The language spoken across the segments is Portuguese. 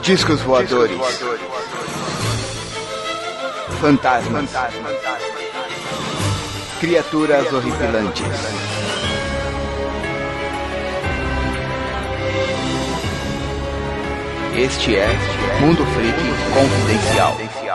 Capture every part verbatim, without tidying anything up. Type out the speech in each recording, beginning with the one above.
Discos voadores. Fantasmas. Criaturas horripilantes. Este é Mundo Freak Confidencial.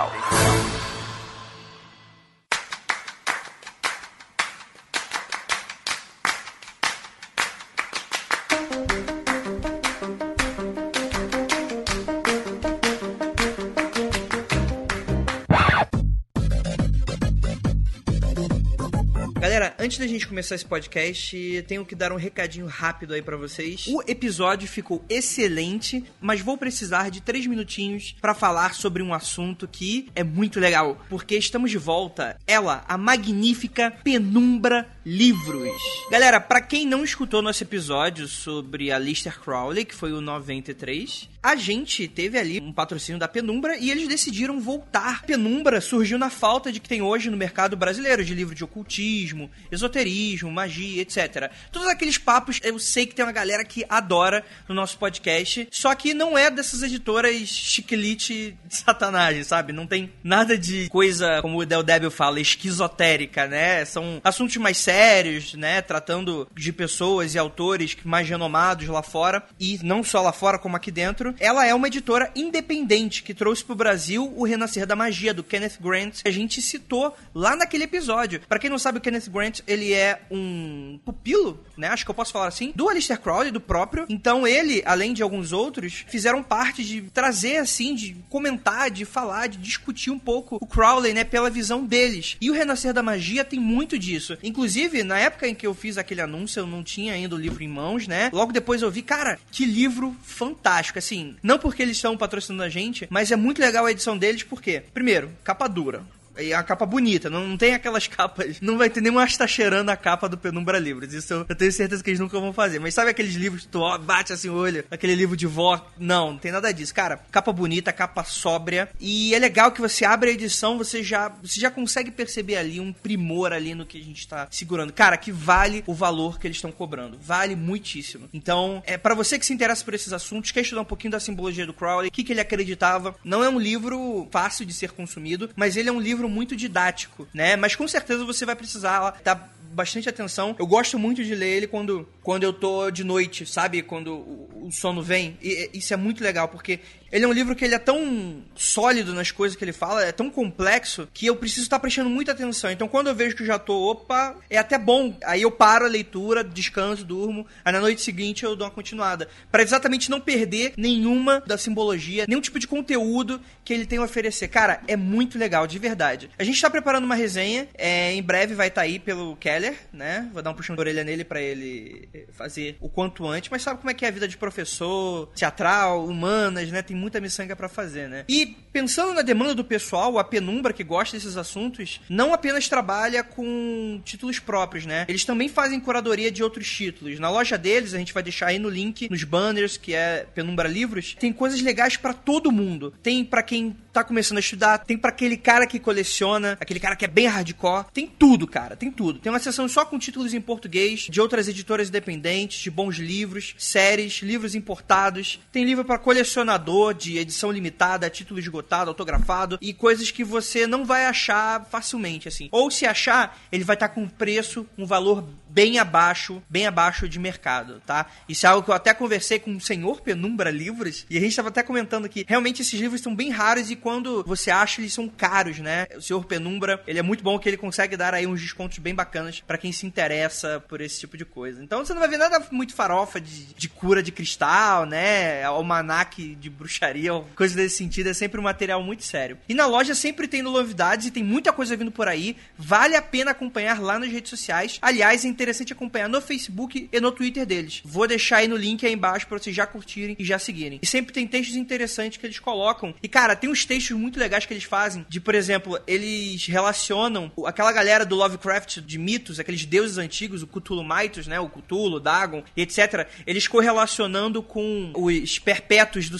Galera, antes da gente começar esse podcast, tenho que dar um recadinho rápido aí pra vocês. O episódio ficou excelente, mas vou precisar de três minutinhos pra falar sobre um assunto que é muito legal, porque estamos de volta. Ela, a magnífica Penumbra Livros. Galera, pra quem não escutou nosso episódio sobre a Aleister Crowley, que foi o noventa e três, a gente teve ali um patrocínio da Penumbra e eles decidiram voltar. Penumbra surgiu na falta de que tem hoje no mercado brasileiro, de livro de ocultismo, esoterismo, magia, etcétera. Todos aqueles papos, eu sei que tem uma galera que adora no nosso podcast, só que não é dessas editoras chiquilite de satanagem, sabe? Não tem nada de coisa, como o Del Débil fala, esquizotérica, né? São assuntos mais sérios, né? Tratando de pessoas e autores mais renomados lá fora, e não só lá fora, como aqui dentro. Ela é uma editora independente que trouxe pro Brasil o Renascer da Magia, do Kenneth Grant, que a gente citou lá naquele episódio. Pra quem não sabe, o Kenneth Grant, ele é um pupilo, né? Acho que eu posso falar assim, do Aleister Crowley, do próprio. Então ele, além de alguns outros, fizeram parte de trazer, assim, de comentar, de falar, de discutir um pouco o Crowley, né? Pela visão deles. E o Renascer da Magia tem muito disso. Inclusive, na época em que eu fiz aquele anúncio, eu não tinha ainda o livro em mãos, né? Logo depois eu vi, cara, que livro fantástico, assim. Não porque eles estão patrocinando a gente, mas é muito legal a edição deles, porque, primeiro, capa dura. E a capa bonita, não, não tem aquelas capas. Não vai ter nenhum está cheirando a capa do Penumbra Livros. Isso eu, eu tenho certeza que eles nunca vão fazer. Mas sabe aqueles livros que tu ó, bate assim o olho? Aquele livro de vó? Não, não tem nada disso. Cara, capa bonita, capa sóbria. E é legal que você abre a edição, você já, você já consegue perceber ali um primor ali no que a gente tá segurando. Cara, que vale o valor que eles estão cobrando. Vale muitíssimo. Então, é para você que se interessa por esses assuntos, quer estudar um pouquinho da simbologia do Crowley, o que, que ele acreditava. Não é um livro fácil de ser consumido, mas ele é um livro muito didático, né? Mas com certeza você vai precisar dar bastante atenção. Eu gosto muito de ler ele quando, quando eu tô de noite, sabe? Quando o, o sono vem. E isso é muito legal, porque ele é um livro que ele é tão sólido nas coisas que ele fala, é tão complexo, que eu preciso estar prestando muita atenção. Então, quando eu vejo que eu já tô, opa, é até bom. Aí eu paro a leitura, descanso, durmo. Aí na noite seguinte eu dou uma continuada. Para exatamente não perder nenhuma da simbologia, nenhum tipo de conteúdo que ele tem a oferecer. Cara, é muito legal, de verdade. A gente tá preparando uma resenha, é, em breve vai estar tá aí pelo Keller, né? Vou dar um puxão de orelha nele pra ele fazer o quanto antes. Mas sabe como é que é a vida de professor, teatral, humanas, né? Tem muita miçanga pra fazer, né? E pensando na demanda do pessoal, a Penumbra, que gosta desses assuntos, não apenas trabalha com títulos próprios, né? Eles também fazem curadoria de outros títulos. Na loja deles, a gente vai deixar aí no link, nos banners, que é Penumbra Livros, tem coisas legais pra todo mundo. Tem pra quem tá começando a estudar, tem pra aquele cara que coleciona, aquele cara que é bem hardcore. Tem tudo, cara, tem tudo. Tem uma seção só com títulos em português, de outras editoras independentes, de bons livros, séries, livros importados. Tem livro pra colecionador, de edição limitada, título esgotado, autografado, e coisas que você não vai achar facilmente, assim. Ou se achar, ele vai estar com um preço, um valor bem abaixo, bem abaixo de mercado, tá? Isso é algo que eu até conversei com o senhor Penumbra Livros, e a gente estava até comentando que realmente esses livros são bem raros, e quando você acha, eles são caros, né? O senhor Penumbra, ele é muito bom, que ele consegue dar aí uns descontos bem bacanas pra quem se interessa por esse tipo de coisa. Então você não vai ver nada muito farofa de, de cura de cristal, né? Almanaque de bruxaria, coisa desse sentido. É sempre um material muito sério. E na loja sempre tem novidades e tem muita coisa vindo por aí. Vale a pena acompanhar lá nas redes sociais. Aliás, é interessante acompanhar no Facebook e no Twitter deles. Vou deixar aí no link aí embaixo pra vocês já curtirem e já seguirem. E sempre tem textos interessantes que eles colocam. E, cara, tem uns textos muito legais que eles fazem. De, por exemplo, eles relacionam aquela galera do Lovecraft, de mitos, aqueles deuses antigos, o Cthulhu Mythos, né? O Cthulhu, Dagon, etcétera. Eles correlacionando com os perpétuos do Sandman,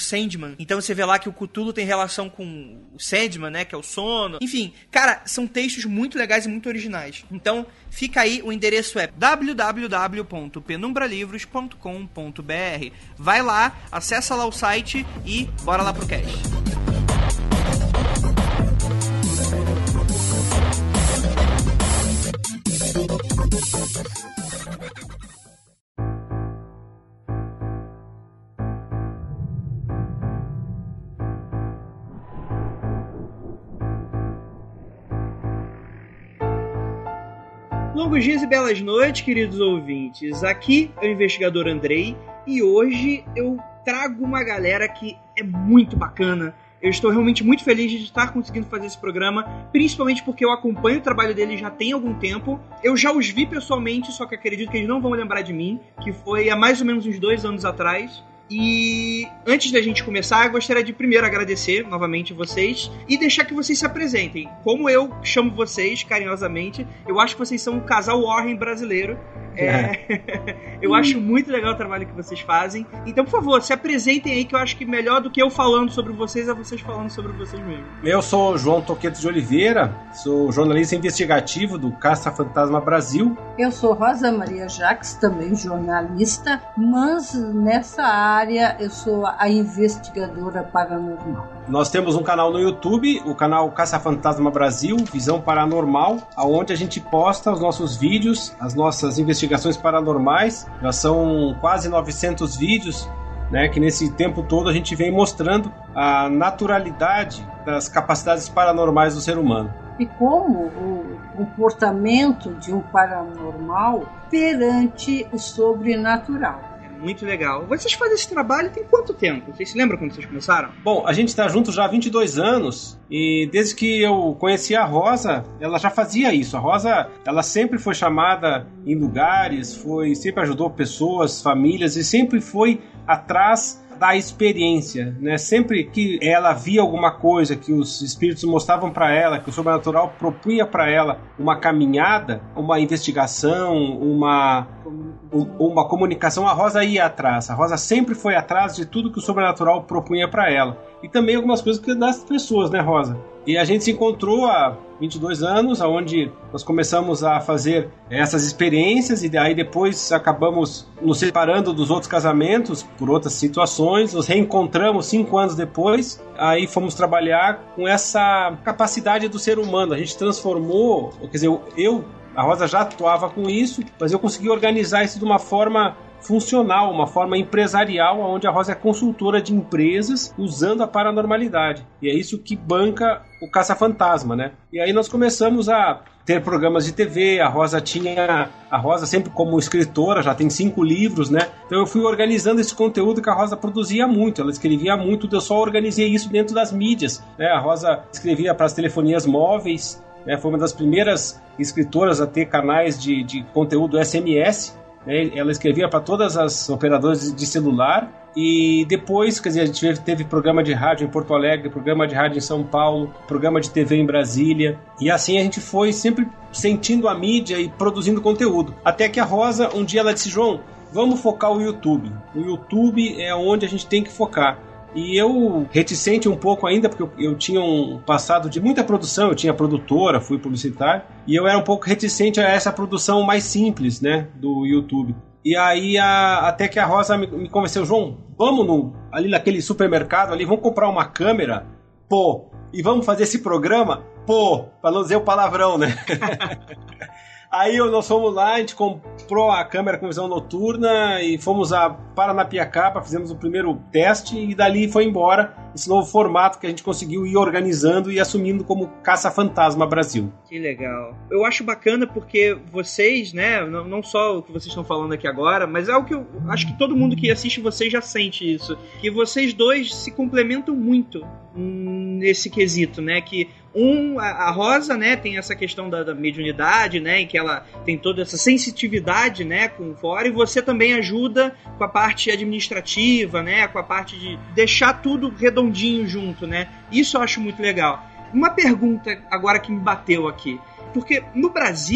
Sandman. Então você vê lá que o Cthulhu tem relação com o Sandman, né, que é o sono. Enfim, cara, são textos muito legais e muito originais. Então, fica aí, o endereço é w w w ponto penumbra livros ponto com ponto b r. Vai lá, acessa lá o site e bora lá pro cast. Longos dias e belas noites, queridos ouvintes. Aqui é o investigador Andrei e hoje eu trago uma galera que é muito bacana. Eu estou realmente muito feliz de estar conseguindo fazer esse programa, principalmente porque eu acompanho o trabalho deles já tem algum tempo. Eu já os vi pessoalmente, só que acredito que eles não vão lembrar de mim, que foi há mais ou menos uns dois anos atrás. E antes da gente começar, eu gostaria de primeiro agradecer novamente vocês e deixar que vocês se apresentem. Como eu chamo vocês carinhosamente, eu acho que vocês são um casal Warren brasileiro. É... eu acho muito legal o trabalho que vocês fazem. Então, por favor, se apresentem aí, que eu acho que melhor do que eu falando sobre vocês é vocês falando sobre vocês mesmos. Eu sou João Toqueto de Oliveira, sou jornalista investigativo do Caça Fantasma Brasil. Eu sou Rosa Maria Jacques, também jornalista, mas nessa área eu sou a investigadora paranormal. Nós temos um canal no YouTube, o canal Caça Fantasma Brasil, Visão Paranormal, onde a gente posta os nossos vídeos, as nossas investigações paranormais. Já são quase novecentos vídeos, né, que nesse tempo todo a gente vem mostrando a naturalidade das capacidades paranormais do ser humano. E como o comportamento de um paranormal perante o sobrenatural. Muito legal. Vocês fazem esse trabalho tem quanto tempo? Vocês se lembram quando vocês começaram? Bom, a gente está junto já há vinte e dois anos e desde que eu conheci a Rosa, ela já fazia isso. A Rosa, ela sempre foi chamada em lugares, foi, sempre ajudou pessoas, famílias e sempre foi atrás da experiência, né? Sempre que ela via alguma coisa, que os espíritos mostravam para ela, que o sobrenatural propunha para ela uma caminhada, uma investigação, uma, um, uma comunicação, a Rosa ia atrás. A Rosa sempre foi atrás de tudo que o sobrenatural propunha para ela. E também algumas coisas que das pessoas, né, Rosa? E a gente se encontrou há vinte e dois anos, onde nós começamos a fazer essas experiências e daí depois acabamos nos separando dos outros casamentos por outras situações, nos reencontramos cinco anos depois, aí fomos trabalhar com essa capacidade do ser humano. A gente transformou, quer dizer, eu, a Rosa já atuava com isso, mas eu consegui organizar isso de uma forma funcional, uma forma empresarial, onde a Rosa é consultora de empresas usando a paranormalidade. E é isso que banca o Caça-Fantasma, né? E aí nós começamos a ter programas de T V, a Rosa tinha... A Rosa sempre como escritora, já tem cinco livros, né? Então eu fui organizando esse conteúdo que a Rosa produzia muito, ela escrevia muito, eu só organizei isso dentro das mídias, né? A Rosa escrevia para as telefonias móveis, né? Foi uma das primeiras escritoras a ter canais de, de conteúdo S M S, ela escrevia para todas as operadoras de celular e depois, quer dizer, a gente teve, teve programa de rádio em Porto Alegre, programa de rádio em São Paulo, programa de T V em Brasília e assim a gente foi sempre sentindo a mídia e produzindo conteúdo. Até que a Rosa, um dia ela disse, João, vamos focar o YouTube. O YouTube é onde a gente tem que focar. E eu, reticente um pouco ainda, porque eu, eu tinha um passado de muita produção, eu tinha produtora, fui publicitário, e eu era um pouco reticente a essa produção mais simples, né, do YouTube. E aí, a, até que a Rosa me, me convenceu, João, vamos no, ali naquele supermercado, ali, vamos comprar uma câmera, pô, e vamos fazer esse programa, pô, para não dizer o palavrão, né? Aí nós fomos lá, a gente comprou a câmera com visão noturna e fomos a Paranapiacaba, fizemos o primeiro teste e dali foi embora esse novo formato que a gente conseguiu ir organizando e assumindo como Caça-Fantasma Brasil. Que legal. Eu acho bacana porque vocês, né, não, não só o que vocês estão falando aqui agora, mas é o que eu acho que todo mundo que assiste vocês já sente isso, que vocês dois se complementam muito nesse quesito, né, que Um, a Rosa, né, tem essa questão da, da mediunidade, né, em que ela tem toda essa sensitividade, né, com fora, e você também ajuda com a parte administrativa, né, com a parte de deixar tudo redondinho junto, né. Isso eu acho muito legal. Uma pergunta agora que me bateu aqui, porque no Brasil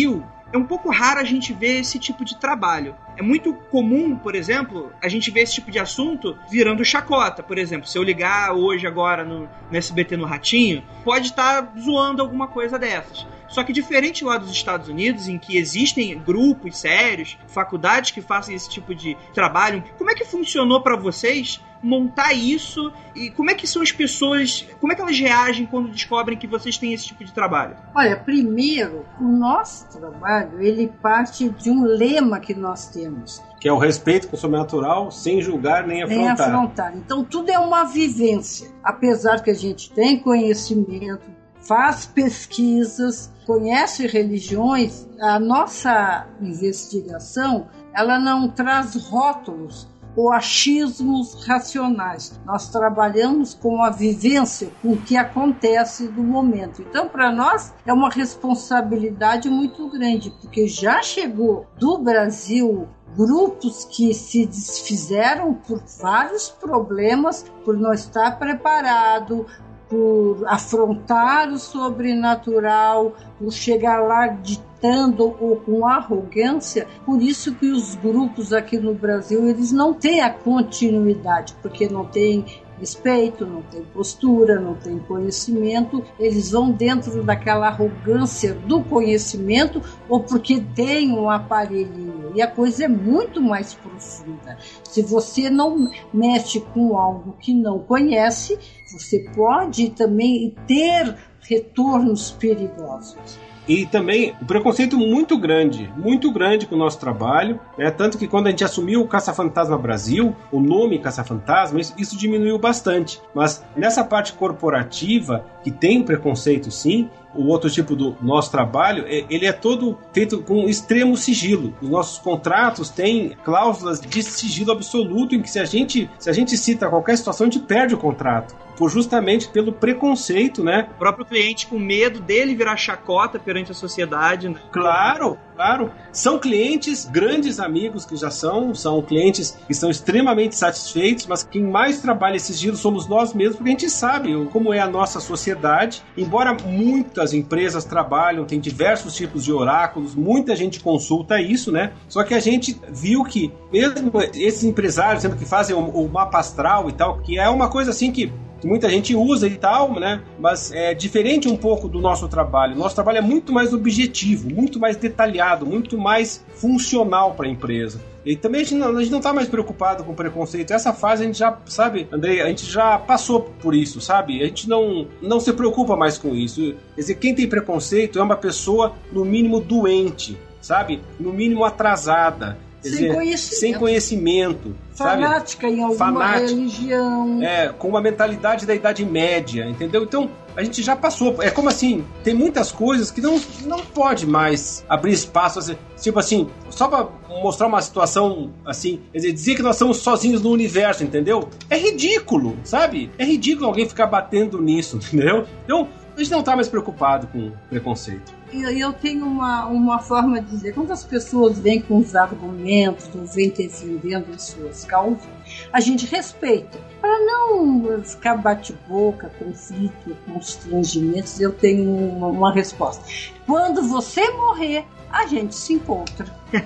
é um pouco raro a gente ver esse tipo de trabalho. É muito comum, por exemplo, a gente ver esse tipo de assunto virando chacota. Por exemplo, se eu ligar hoje, agora, no, no S B T no Ratinho, pode estar zoando alguma coisa dessas. Só que diferente lá dos Estados Unidos, em que existem grupos sérios, faculdades que fazem esse tipo de trabalho, como é que funcionou para vocês montar isso e como é que são as pessoas, como é que elas reagem quando descobrem que vocês têm esse tipo de trabalho? Olha, primeiro, o nosso trabalho, ele parte de um lema que nós temos. Que é o respeito com o sobrenatural, sem julgar nem afrontar. Nem afrontar. Então, tudo é uma vivência. Apesar que a gente tem conhecimento, faz pesquisas, conhece religiões, a nossa investigação, ela não traz rótulos ou achismos racionais. Nós trabalhamos com a vivência, com o que acontece no momento. Então, para nós, é uma responsabilidade muito grande, porque já chegou do Brasil grupos que se desfizeram por vários problemas, por não estar preparado, por afrontar o sobrenatural, por chegar lá ditando ou com arrogância. Por isso que os grupos aqui no Brasil, eles não têm a continuidade, porque não tem respeito, não tem postura, não tem conhecimento, eles vão dentro daquela arrogância do conhecimento ou porque tem um aparelhinho, e a coisa é muito mais profunda. Se você não mexe com algo que não conhece, você pode também ter retornos perigosos. E também o preconceito muito grande, muito grande com o nosso trabalho, né? Tanto que quando a gente assumiu o Caça-Fantasma Brasil, o nome Caça-Fantasma, isso, isso diminuiu bastante. Mas nessa parte corporativa, que tem preconceito sim, o outro tipo do nosso trabalho, ele é todo feito com extremo sigilo. Os nossos contratos têm cláusulas de sigilo absoluto, em que se a gente, se a gente cita qualquer situação, a gente perde o contrato. Por justamente pelo preconceito, né? O próprio cliente com medo dele virar chacota perante a sociedade, né? Claro, claro. São clientes, grandes amigos que já são, são clientes que estão extremamente satisfeitos, mas quem mais trabalha esse sigilo somos nós mesmos, porque a gente sabe como é a nossa sociedade. Embora muitas empresas trabalham, tem diversos tipos de oráculos, muita gente consulta isso, né? Só que a gente viu que mesmo esses empresários, sendo que fazem o, o mapa astral e tal, que é uma coisa assim que que muita gente usa e tal, né? Mas é diferente um pouco do nosso trabalho. Nosso trabalho é muito mais objetivo, muito mais detalhado, muito mais funcional para a empresa. E também a gente não está mais preocupado com preconceito. Essa fase a gente já, sabe, Andrei, a gente já passou por isso, sabe? A gente não, não se preocupa mais com isso. Quer dizer, quem tem preconceito é uma pessoa, no mínimo, doente, sabe? No mínimo, atrasada. Quer sem dizer, conhecimento. Sem conhecimento. Fanática sabe? em alguma Fanática, religião. É, com uma mentalidade da Idade Média, entendeu? Então, a gente já passou. É como assim, tem muitas coisas que não, não pode mais abrir espaço. Assim, tipo assim, só pra mostrar uma situação assim, quer dizer, dizer que nós estamos sozinhos no universo, entendeu? É ridículo, sabe? É ridículo alguém ficar batendo nisso, entendeu? Então, a gente não tá mais preocupado com preconceito. Eu tenho uma, uma forma de dizer, quando as pessoas vêm com os argumentos ou vêm defendendo as suas causas, a gente respeita. Para não ficar bate-boca, conflito, constrangimentos, eu tenho uma, uma resposta. Quando você morrer, a gente se encontra.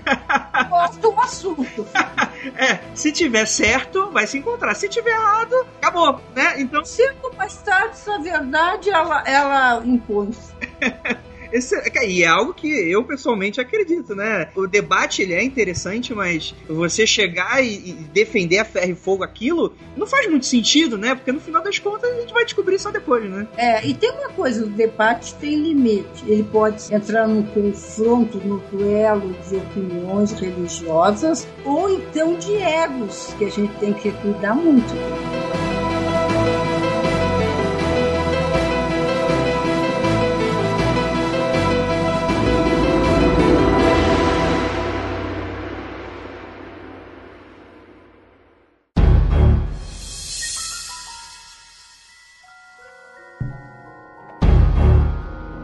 Gosto do assunto. É, se tiver certo, vai se encontrar. Se tiver errado, acabou, né? Então, cedo ou mais tarde, essa verdade, ela, ela impõe. Esse, e é algo que eu pessoalmente acredito, né? O debate ele é interessante, mas você chegar e, e defender a ferro e fogo aquilo não faz muito sentido, né? Porque no final das contas a gente vai descobrir só depois, né? É, e tem uma coisa, o debate tem limite. Ele pode entrar num confronto, no duelo de opiniões religiosas ou então de egos, que a gente tem que cuidar muito.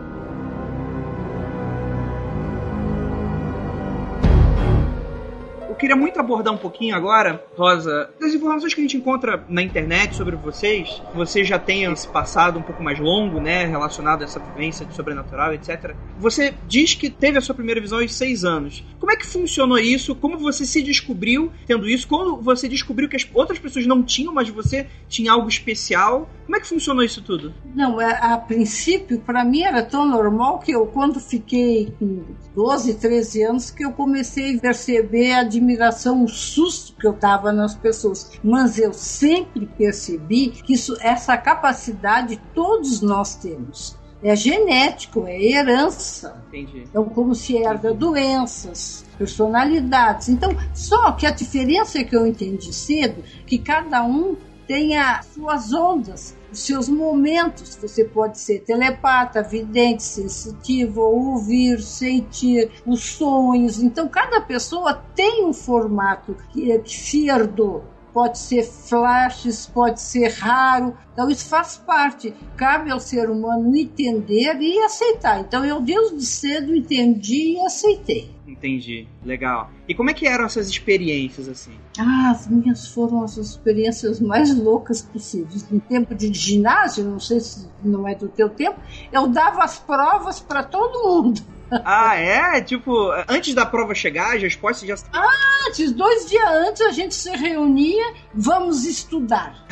O queria muito abordar um pouquinho agora, Rosa, das informações que a gente encontra na internet sobre vocês. Você já tem esse passado um pouco mais longo, né, relacionado a essa vivência de sobrenatural, etcétera. Você diz que teve a sua primeira visão aos seis anos. Como é que funcionou isso? Como você se descobriu tendo isso? Quando você descobriu que as outras pessoas não tinham, mas você tinha algo especial? Como é que funcionou isso tudo? Não, a, a princípio, para mim era tão normal que eu, quando fiquei com doze, treze anos, que eu comecei a perceber a admiração, o susto que eu tava nas pessoas. Mas eu sempre percebi que isso, essa capacidade todos nós temos. É genético, é herança. Entendi. Então, como se herda doenças, personalidades. Então, só que a diferença que eu entendi cedo, que cada um tem as suas ondas, os seus momentos. Você pode ser telepata, vidente, sensitivo, ouvir, sentir os sonhos. Então, cada pessoa tem um formato que, que se herdou. Pode ser flashes, pode ser raro. Então, isso faz parte. Cabe ao ser humano entender e aceitar. Então, eu desde cedo entendi e aceitei. Entendi. Legal. E como é que eram essas experiências, assim? Ah, as minhas foram as experiências mais loucas possíveis. No tempo de ginásio, não sei se não é do teu tempo, eu dava as provas para todo mundo. Ah, é? Tipo, antes da prova chegar, as respostas já... Antes, dois dias antes, a gente se reunia, vamos estudar.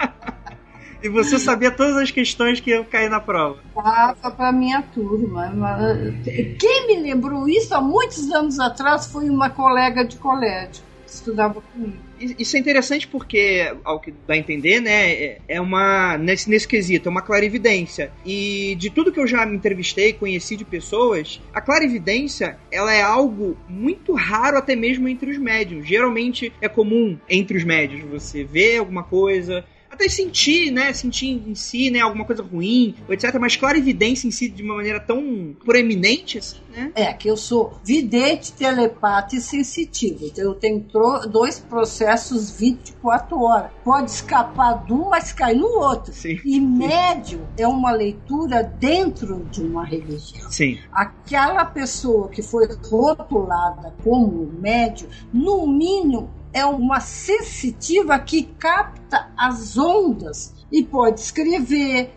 E você sabia todas as questões que iam cair na prova? Dava para minha turma. Quem me lembrou isso há muitos anos atrás foi uma colega de colégio que estudava comigo. Isso é interessante porque, ao que dá a entender, né, é uma, nesse, nesse quesito, é uma clarividência. E de tudo que eu já me entrevistei, conheci de pessoas, a clarividência, ela é algo muito raro até mesmo entre os médiuns. Geralmente é comum entre os médiuns você ver alguma coisa, até sentir, né, sentir em si, né, alguma coisa ruim, etcétera. Mas clarividência em si de uma maneira tão proeminente, assim, né? É, que eu sou vidente, telepata e sensitiva. Então eu tenho tro- dois processos vinte e quatro horas. Pode escapar de um, mas cai no outro. Sim. E médium é uma leitura dentro de uma religião. Sim. Aquela pessoa que foi rotulada como médium, no mínimo, é uma sensitiva que capta as ondas e pode escrever,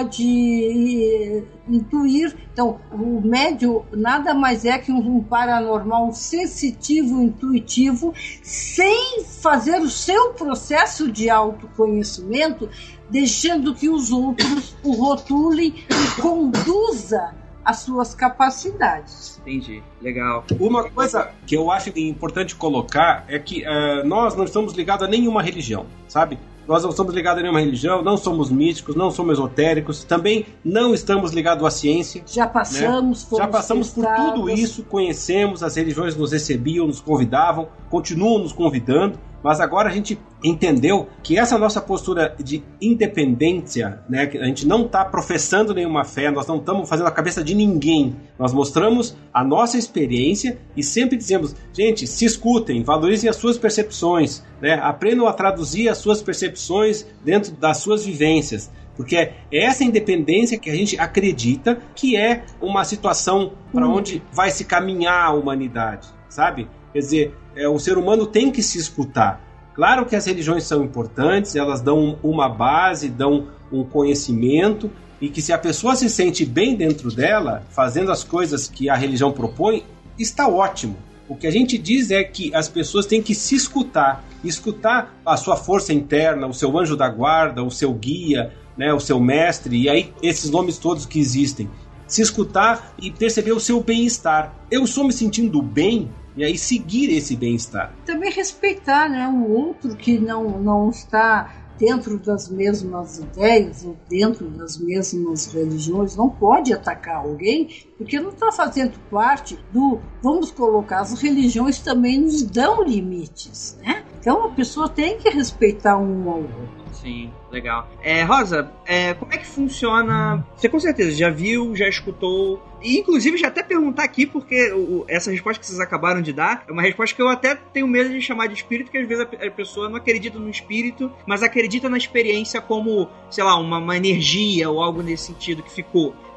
pode intuir. Então, o médium nada mais é que um paranormal, um sensitivo, intuitivo, sem fazer o seu processo de autoconhecimento, deixando que os outros o rotulem e conduza as suas capacidades. Entendi, legal. Uma coisa que eu acho importante colocar é que uh, nós não estamos ligados a nenhuma religião, sabe? Nós não estamos ligados a nenhuma religião, não somos místicos, não somos esotéricos, também não estamos ligados à ciência. Já passamos, né? fomos Já passamos por tudo isso, conhecemos, as religiões nos recebiam, nos convidavam, continuam nos convidando, mas agora a gente entendeu que essa nossa postura de independência, né, que a gente não está professando nenhuma fé, nós não estamos fazendo a cabeça de ninguém, nós mostramos a nossa experiência e sempre dizemos, gente, se escutem, valorizem as suas percepções, né, aprendam a traduzir as suas percepções dentro das suas vivências, porque é essa independência que a gente acredita que é uma situação para hum. onde vai se caminhar a humanidade, sabe? Quer dizer, é, o ser humano tem que se escutar. Claro que as religiões são importantes, elas dão uma base, dão um conhecimento, e que se a pessoa se sente bem dentro dela, fazendo as coisas que a religião propõe, está ótimo. O que a gente diz é que as pessoas têm que se escutar, escutar a sua força interna, o seu anjo da guarda, o seu guia, né, o seu mestre, e aí esses nomes todos que existem. Se escutar e perceber o seu bem-estar. Eu estou me sentindo bem, e aí seguir esse bem-estar. Também respeitar, né, um outro que não, não está dentro das mesmas ideias ou dentro das mesmas religiões, não pode atacar alguém, porque não está fazendo parte do... Vamos colocar, as religiões também nos dão limites, né? Então a pessoa tem que respeitar um ao outro. Sim, legal. É, Rosa, é, como é que funciona? Você com certeza já viu, já escutou, e inclusive já até perguntar aqui, porque o, essa resposta que vocês acabaram de dar é uma resposta que eu até tenho medo de chamar de espírito, porque às vezes a, a pessoa não acredita no espírito, mas acredita na experiência como, sei lá, uma, uma energia ou algo nesse sentido que ficou.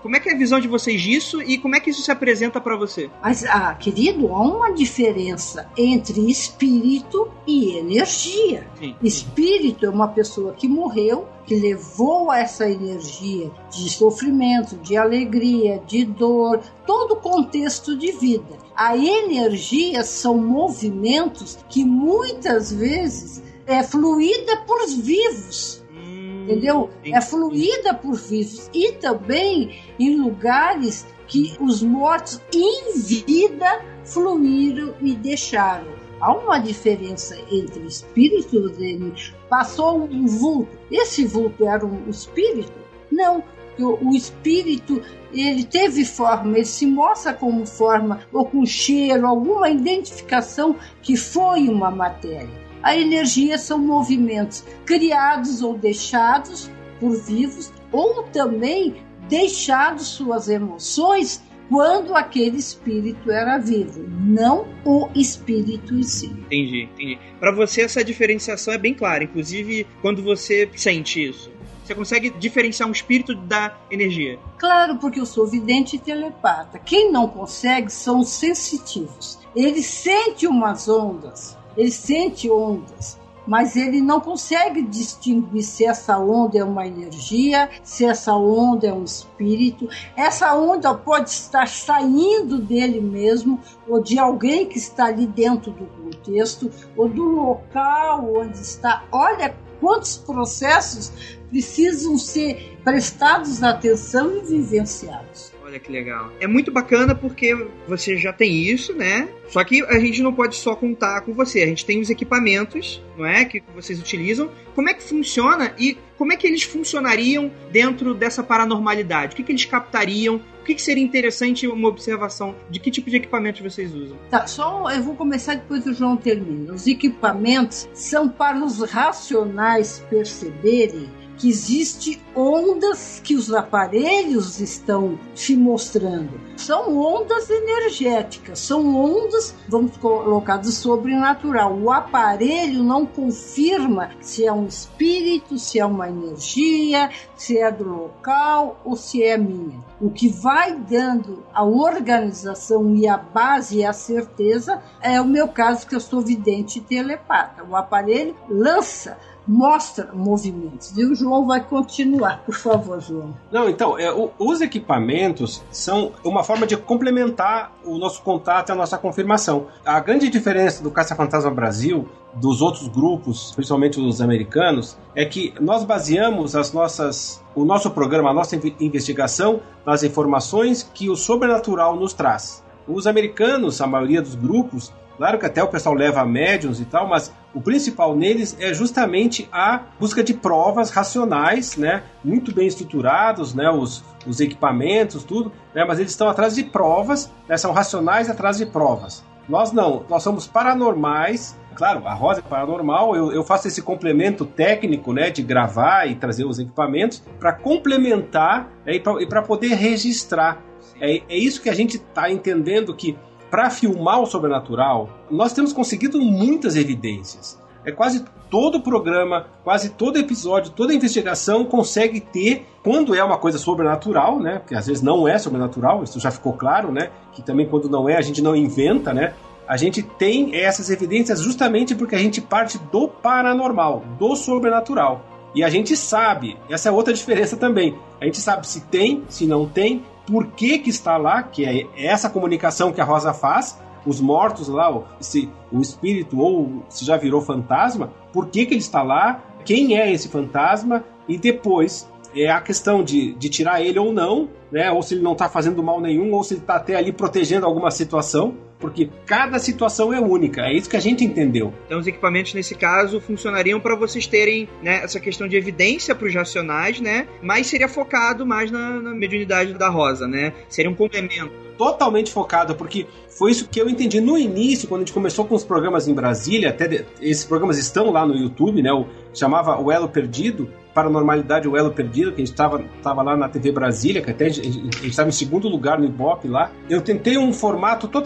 Como é que é a visão de vocês disso e como é que isso se apresenta para você? Mas, ah, querido, há uma diferença entre espírito e energia. Sim. Espírito é uma pessoa que morreu, que levou essa energia de sofrimento, de alegria, de dor, todo o contexto de vida. A energia são movimentos que muitas vezes é fluída por vivos. Entendeu? É fluída por vivos. E também em lugares que os mortos em vida fluíram e deixaram. Há uma diferença entre espírito dele. Passou um vulto. Esse vulto era um espírito? Não. O espírito, ele teve forma, ele se mostra como forma, ou com cheiro, alguma identificação que foi uma matéria. A energia são movimentos criados ou deixados por vivos, ou também deixados suas emoções quando aquele espírito era vivo, não o espírito em si. Entendi, entendi. Para você essa diferenciação é bem clara, inclusive quando você sente isso. Você consegue diferenciar um espírito da energia? Claro, porque eu sou vidente e telepata. Quem não consegue são os sensitivos. Eles sentem umas ondas. Ele sente ondas, mas ele não consegue distinguir se essa onda é uma energia, se essa onda é um espírito. Essa onda pode estar saindo dele mesmo, ou de alguém que está ali dentro do contexto, ou do local onde está. Olha quantos processos precisam ser prestados atenção e vivenciados. Olha que legal. É muito bacana porque você já tem isso, né? Só que a gente não pode só contar com você. A gente tem os equipamentos, não é? Que vocês utilizam. Como é que funciona e como é que eles funcionariam dentro dessa paranormalidade? O que, que eles captariam? O que, que seria interessante uma observação? De que tipo de equipamentos vocês usam? Tá, só eu vou começar depois o João termina. Os equipamentos são para os racionais perceberem que existem ondas que os aparelhos estão te mostrando. São ondas energéticas, são ondas, vamos colocar, do sobrenatural. O aparelho não confirma se é um espírito, se é uma energia, se é do local ou se é minha. O que vai dando a organização e a base e a certeza é o meu caso, que eu sou vidente e telepata. O aparelho lança, mostra movimentos. E o João vai continuar, por favor, João. Não, então, é, o, os equipamentos são uma forma de complementar o nosso contato e a nossa confirmação. A grande diferença do Caça-Fantasma Brasil dos outros grupos, principalmente os americanos, é que nós baseamos as nossas, o nosso programa, a nossa investigação nas informações que o sobrenatural nos traz. Os americanos, a maioria dos grupos, claro que até o pessoal leva médiuns e tal, mas o principal neles é justamente a busca de provas racionais, né? Muito bem estruturados, né? Os, os equipamentos, tudo, né? Mas eles estão atrás de provas, né? São racionais atrás de provas. Nós não, nós somos paranormais. Claro, a Rosa é paranormal, eu, eu faço esse complemento técnico, né, de gravar e trazer os equipamentos para complementar, né, e para poder registrar. É, é isso que a gente está entendendo, que para filmar o sobrenatural, nós temos conseguido muitas evidências. É quase todo programa, quase todo episódio, toda investigação consegue ter, quando é uma coisa sobrenatural, né? Porque às vezes não é sobrenatural, isso já ficou claro, né? Que também quando não é, a gente não inventa, né? A gente tem essas evidências justamente porque a gente parte do paranormal, do sobrenatural. E a gente sabe, essa é outra diferença também, a gente sabe se tem, se não tem, por que que está lá, que é essa comunicação que a Rosa faz, os mortos lá, se o espírito ou se já virou fantasma, por que que ele está lá, quem é esse fantasma, e depois é a questão de, de tirar ele ou não, né, ou se ele não está fazendo mal nenhum, ou se ele está até ali protegendo alguma situação, porque cada situação é única, é isso que a gente entendeu. Então os equipamentos nesse caso funcionariam para vocês terem, né, essa questão de evidência para os racionais, né, mas seria focado mais na, na mediunidade da Rosa, né, seria um complemento. Totalmente focado, porque foi isso que eu entendi no início, quando a gente começou com os programas em Brasília, até de, esses programas estão lá no YouTube, né, o, chamava O Elo Perdido, Paranormalidade, O Elo Perdido, que a gente estava tava lá na T V Brasília, que até a gente estava em segundo lugar no Ibope lá. Eu tentei um formato totalmente tradicional,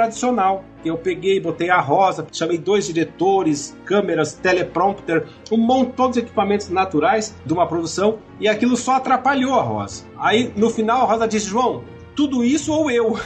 tradicional. Eu peguei, botei a Rosa, chamei dois diretores, câmeras, teleprompter, um monte, todos os equipamentos naturais de uma produção, e aquilo só atrapalhou a Rosa. Aí, no final, a Rosa disse, João, tudo isso ou eu,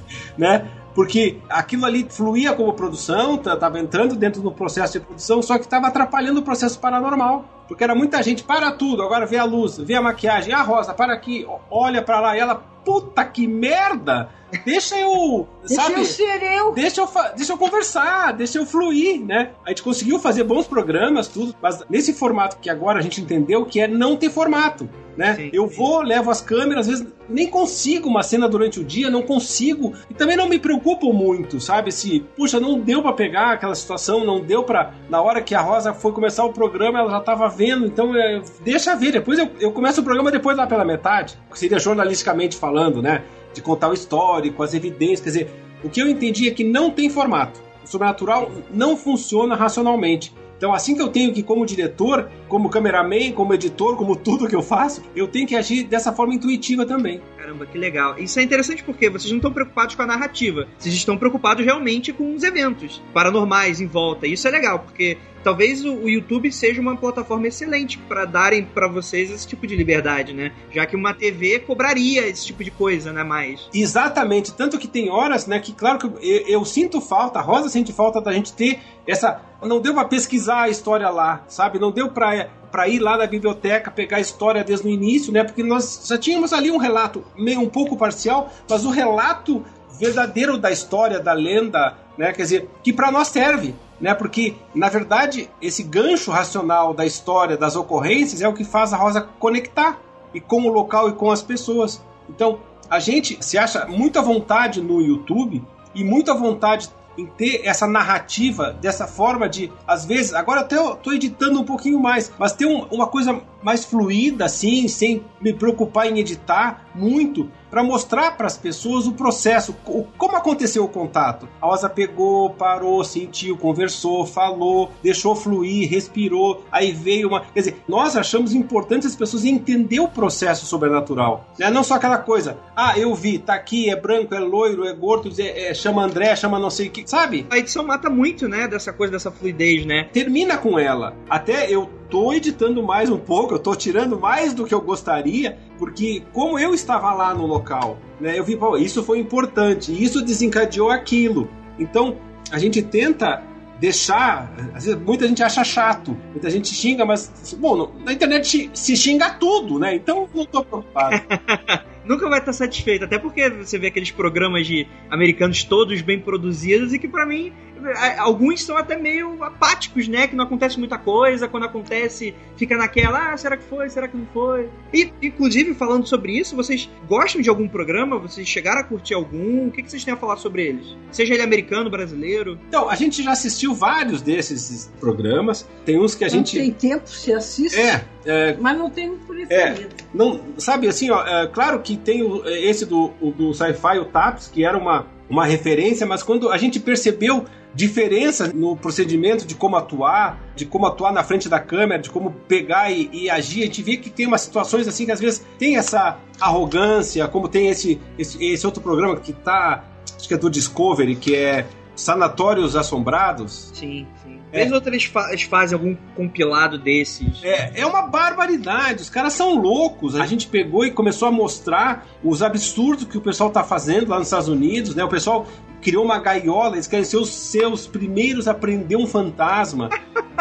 né? Porque aquilo ali fluía como produção, estava entrando dentro do processo de produção, só que estava atrapalhando o processo paranormal. Porque era muita gente, para tudo, agora vê a luz, vê a maquiagem, a Rosa, para aqui, olha para lá, e ela, puta que merda, deixa eu, sabe? Deixa eu ser eu. Deixa eu, deixa eu conversar, deixa eu fluir, né? A gente conseguiu fazer bons programas, tudo, mas nesse formato que agora a gente entendeu que é não ter formato, né? Sim, eu sim. vou, levo as câmeras, às vezes nem consigo uma cena durante o dia, não consigo, e também não me preocupo muito, sabe? Se, puxa, não deu pra pegar aquela situação, não deu pra, na hora que a Rosa foi começar o programa, ela já tava vendo, então é, deixa ver, depois eu, eu começo o programa depois lá pela metade, que seria jornalisticamente falando, né? De contar o histórico, as evidências, quer dizer, o que eu entendi é que não tem formato, o sobrenatural não funciona racionalmente. Então, assim que eu tenho que, como diretor, como cameraman, como editor, como tudo que eu faço, eu tenho que agir dessa forma intuitiva também. Caramba, que legal. Isso é interessante porque vocês não estão preocupados com a narrativa. Vocês estão preocupados realmente com os eventos paranormais em volta. Isso é legal, porque talvez o YouTube seja uma plataforma excelente para darem para vocês esse tipo de liberdade, né? Já que uma T V cobraria esse tipo de coisa, né? Mais. Exatamente. Tanto que tem horas, né? Que claro que eu, eu sinto falta, a Rosa sente falta da gente ter essa... Não deu pra pesquisar a história lá, sabe? Não deu pra, pra ir lá na biblioteca, pegar a história desde o início, né? Porque nós já tínhamos ali um relato meio um pouco parcial, mas o relato verdadeiro da história, da lenda, né? Quer dizer, que pra nós serve, né? Porque, na verdade, esse gancho racional da história, das ocorrências, é o que faz a Rosa conectar e com o local e com as pessoas. Então, a gente se acha muita vontade no YouTube e muita vontade em ter essa narrativa dessa forma de, às vezes, agora até eu tô editando um pouquinho mais, mas ter um, uma coisa mais fluida, assim, sem me preocupar em editar muito, para mostrar para as pessoas o processo, o, como aconteceu o contato. A Rosa pegou, parou, sentiu, conversou, falou, deixou fluir, respirou, aí veio uma... Quer dizer, nós achamos importante as pessoas entender o processo sobrenatural, né? Não só aquela coisa, ah, eu vi, tá aqui, é branco, é loiro, é gordo, é, é, chama André, chama não sei o que, sabe? A edição mata muito, né, dessa coisa, dessa fluidez, né? Termina com ela. Até eu tô editando mais um pouco, eu tô tirando mais do que eu gostaria, porque como eu estava lá no local, né, eu vi, pô, isso foi importante, isso desencadeou aquilo. Então, a gente tenta deixar, às vezes muita gente acha chato, muita gente xinga, mas, bom, na internet se xinga tudo, né, então não tô preocupado. Nunca vai estar satisfeito, até porque você vê aqueles programas de americanos todos bem produzidos e que pra mim, alguns são até meio apáticos, né, que não acontece muita coisa, quando acontece fica naquela, ah, será que foi, será que não foi? E, inclusive, falando sobre isso, vocês gostam de algum programa? Vocês chegaram a curtir algum? O que vocês têm a falar sobre eles? Seja ele americano, brasileiro? Então, a gente já assistiu vários desses programas, tem uns que a não gente... Não tem tempo, se assiste, é, é, mas não tem um preferido. É, não, sabe, assim, ó, é, claro que tem o, esse do, o, do Sci-Fi, o TAPS, que era uma, uma referência, mas quando a gente percebeu diferença no procedimento de como atuar, de como atuar na frente da câmera, de como pegar e, e agir, a gente vê que tem umas situações assim que às vezes tem essa arrogância, como tem esse, esse, esse outro programa que tá, acho que é do Discovery, que é Sanatórios Assombrados. Sim, sim. Vez é. Outra eles, fa- eles fazem algum compilado desses. É, é uma barbaridade, os caras são loucos. A gente pegou e começou a mostrar os absurdos que o pessoal tá fazendo lá nos Estados Unidos, né? O pessoal criou uma gaiola, eles querem ser os seus primeiros a prender um fantasma.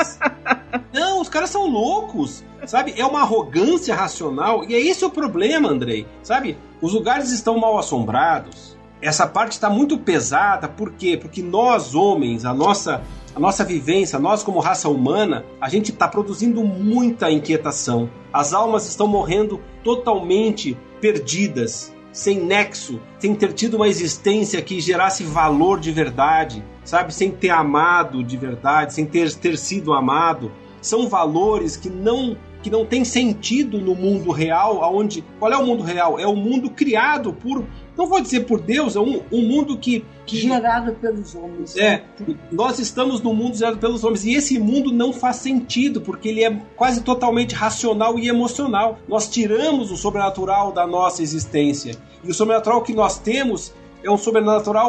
Não, os caras são loucos, sabe? É uma arrogância racional, e é esse o problema, Andrei, sabe? Os lugares estão mal assombrados, essa parte está muito pesada, por quê? Porque nós, homens, a nossa, a nossa vivência, nós como raça humana, a gente está produzindo muita inquietação. As almas estão morrendo totalmente perdidas, sem nexo, sem ter tido uma existência que gerasse valor de verdade, sabe? Sem ter amado de verdade, sem ter, ter sido amado. São valores que não, que não têm sentido no mundo real, onde... Qual é o mundo real? É o mundo criado por... Não vou dizer por Deus, é um, um mundo que, que... gerado pelos homens. É, nós estamos num mundo gerado pelos homens, e esse mundo não faz sentido, porque ele é quase totalmente racional e emocional. Nós tiramos o sobrenatural da nossa existência, e o sobrenatural que nós temos é um sobrenatural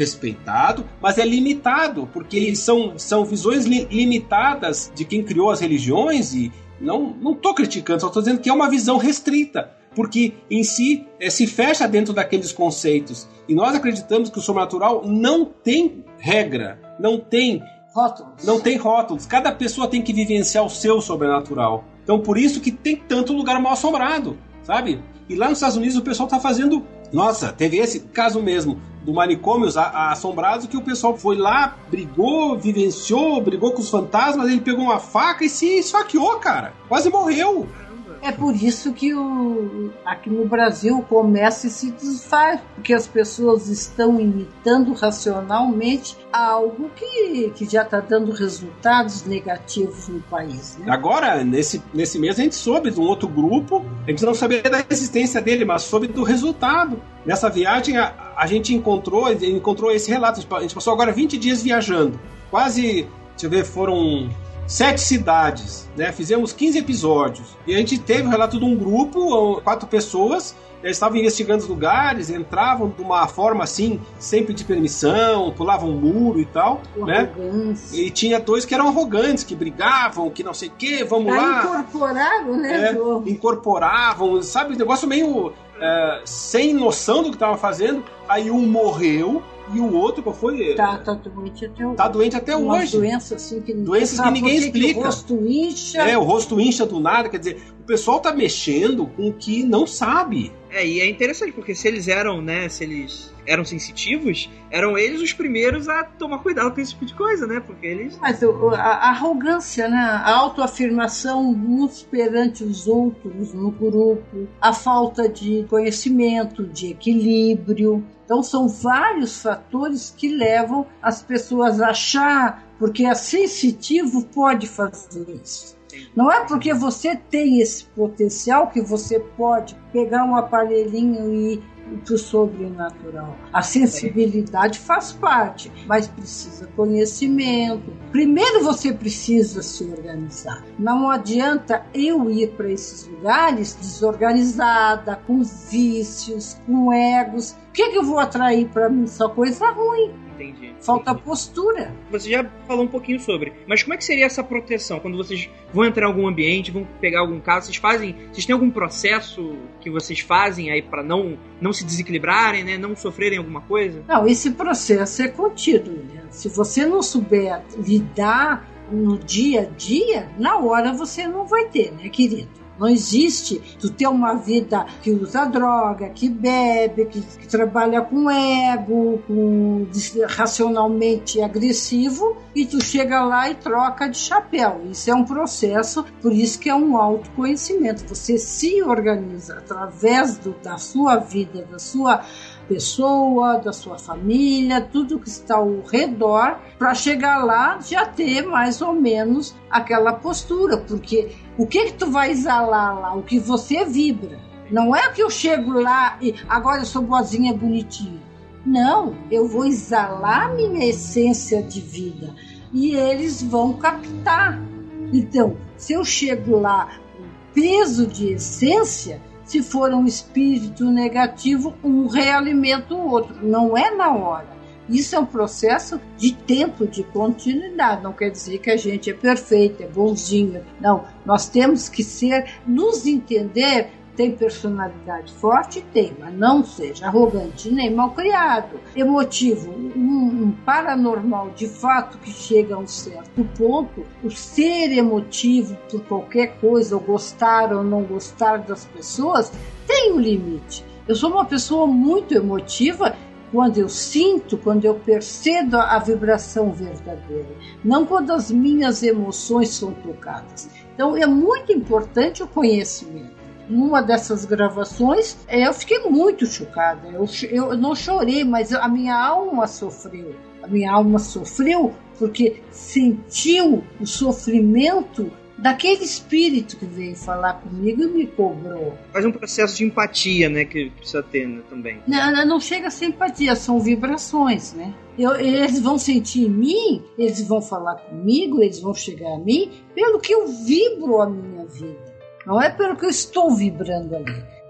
respeitado, mas é limitado, porque são, são visões li- limitadas de quem criou as religiões, e não não estou criticando, só estou dizendo que é uma visão restrita, porque em si é, se fecha dentro daqueles conceitos. E nós acreditamos que o sobrenatural não tem regra, não tem rótulos. Não tem rótulos. Cada pessoa tem que vivenciar o seu sobrenatural. Então por isso que tem tanto lugar mal assombrado, sabe? E lá nos Estados Unidos o pessoal está fazendo... Nossa, teve esse caso mesmo do manicômios assombrados, que o pessoal foi lá, brigou, vivenciou, brigou com os fantasmas, ele pegou uma faca e se esfaqueou, cara. Quase morreu. É por isso que o, aqui no Brasil o comércio se desfaz, porque as pessoas estão imitando racionalmente algo que, que já está dando resultados negativos no país. Né? Agora, nesse, nesse mês, a gente soube de um outro grupo, a gente não sabia da existência dele, mas soube do resultado. Nessa viagem, a, a gente encontrou, encontrou esse relato. A gente passou agora vinte dias viajando. Quase, deixa eu ver, foram... Sete cidades, né? Fizemos quinze episódios. E a gente teve o relato de um grupo, quatro pessoas, eles estavam investigando os lugares, entravam de uma forma assim, sempre de permissão, pulavam um muro e tal, com né? Arrogância. E tinha dois que eram arrogantes, que brigavam, que não sei o que, vamos tá lá. Incorporaram, né? É, do... Incorporavam, sabe? Um negócio meio é, sem noção do que estavam fazendo. Aí um morreu. E o outro, qual foi? Tá, tá doente até hoje. Tá doente até Uma hoje. Doença assim que, Doenças que ninguém explica. O rosto incha. É, o rosto incha do nada. Quer dizer, o pessoal tá mexendo com o que não sabe. É, e é interessante, porque se eles eram, né, se eles eram sensitivos, eram eles os primeiros a tomar cuidado com esse tipo de coisa, né, porque eles... Mas a, a arrogância, né, a autoafirmação uns perante os outros no grupo, a falta de conhecimento, de equilíbrio... Então são vários fatores que levam as pessoas a achar, porque é sensitivo pode fazer isso. Não é porque você tem esse potencial que você pode pegar um aparelhinho e ir para o sobrenatural. A sensibilidade faz parte, mas precisa conhecimento. Primeiro você precisa se organizar. Não adianta eu ir para esses lugares desorganizada, com vícios, com egos. O que, que eu vou atrair para mim? Só coisa ruim. Entendi. Falta postura. Você já falou um pouquinho sobre, mas como é que seria essa proteção? Quando vocês vão entrar em algum ambiente, vão pegar algum caso, vocês fazem, vocês têm algum processo que vocês fazem aí para não, não se desequilibrarem, né? Não sofrerem alguma coisa? Não, esse processo é contínuo, né? Se você não souber lidar no dia a dia, na hora você não vai ter, né, querido? Não existe tu ter uma vida que usa droga, que bebe, que, que trabalha com ego, com racionalmente agressivo, e tu chega lá e troca de chapéu. Isso é um processo, por isso que é um autoconhecimento. Você se organiza através do, da sua vida, da sua pessoa, da sua família, tudo que está ao redor, para chegar lá já ter mais ou menos aquela postura, porque o que que tu vai exalar lá? O que você vibra. Não é que eu chego lá e agora eu sou boazinha, bonitinha. Não, eu vou exalar minha essência de vida e eles vão captar. Então, se eu chego lá com peso de essência, se for um espírito negativo, um realimenta o outro. Não é na hora. Isso é um processo de tempo, de continuidade. Não quer dizer que a gente é perfeito, é bonzinho. Não, nós temos que ser, nos entender. Tem personalidade forte? Tem, mas não seja arrogante nem malcriado. Emotivo, um, um paranormal de fato que chega a um certo ponto, o ser emotivo por qualquer coisa, ou gostar ou não gostar das pessoas, tem um limite. Eu sou uma pessoa muito emotiva quando eu sinto, quando eu percebo a vibração verdadeira, não quando as minhas emoções são tocadas. Então é muito importante o conhecimento. Numa dessas gravações, eu fiquei muito chocada. Eu, eu não chorei, mas a minha alma sofreu. A minha alma sofreu porque sentiu o sofrimento daquele espírito que veio falar comigo e me cobrou. Faz um processo de empatia, né, que precisa ter, né, também. Não, não chega a ser empatia, são vibrações, né? Eu, eles vão sentir em mim, eles vão falar comigo, eles vão chegar a mim pelo que eu vibro a minha vida. Não é pelo que eu estou vibrando ali.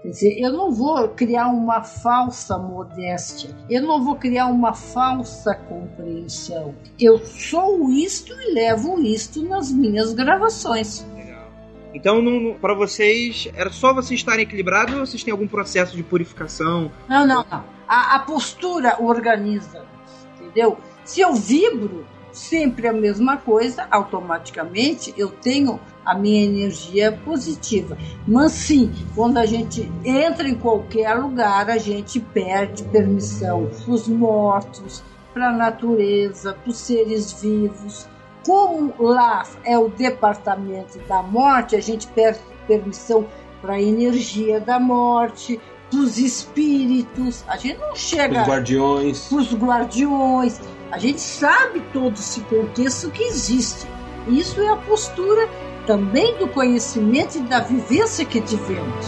Quer dizer, eu não vou criar uma falsa modéstia, eu não vou criar uma falsa compreensão. Eu sou isto e levo isto nas minhas gravações. Legal. Então, para vocês, era só vocês estarem equilibrados ou vocês têm algum processo de purificação? Não, não, não. A, a postura organiza, entendeu? Se eu vibro sempre a mesma coisa, automaticamente eu tenho a minha energia positiva. Mas sim, quando a gente entra em qualquer lugar, a gente perde permissão para os mortos, para a natureza, para os seres vivos. Como lá é o departamento da morte, a gente perde permissão para a energia da morte, para os espíritos. A gente não chega... Os guardiões. Para os guardiões. A gente sabe todo esse contexto que existe. Isso é a postura também do conhecimento e da vivência que tivemos.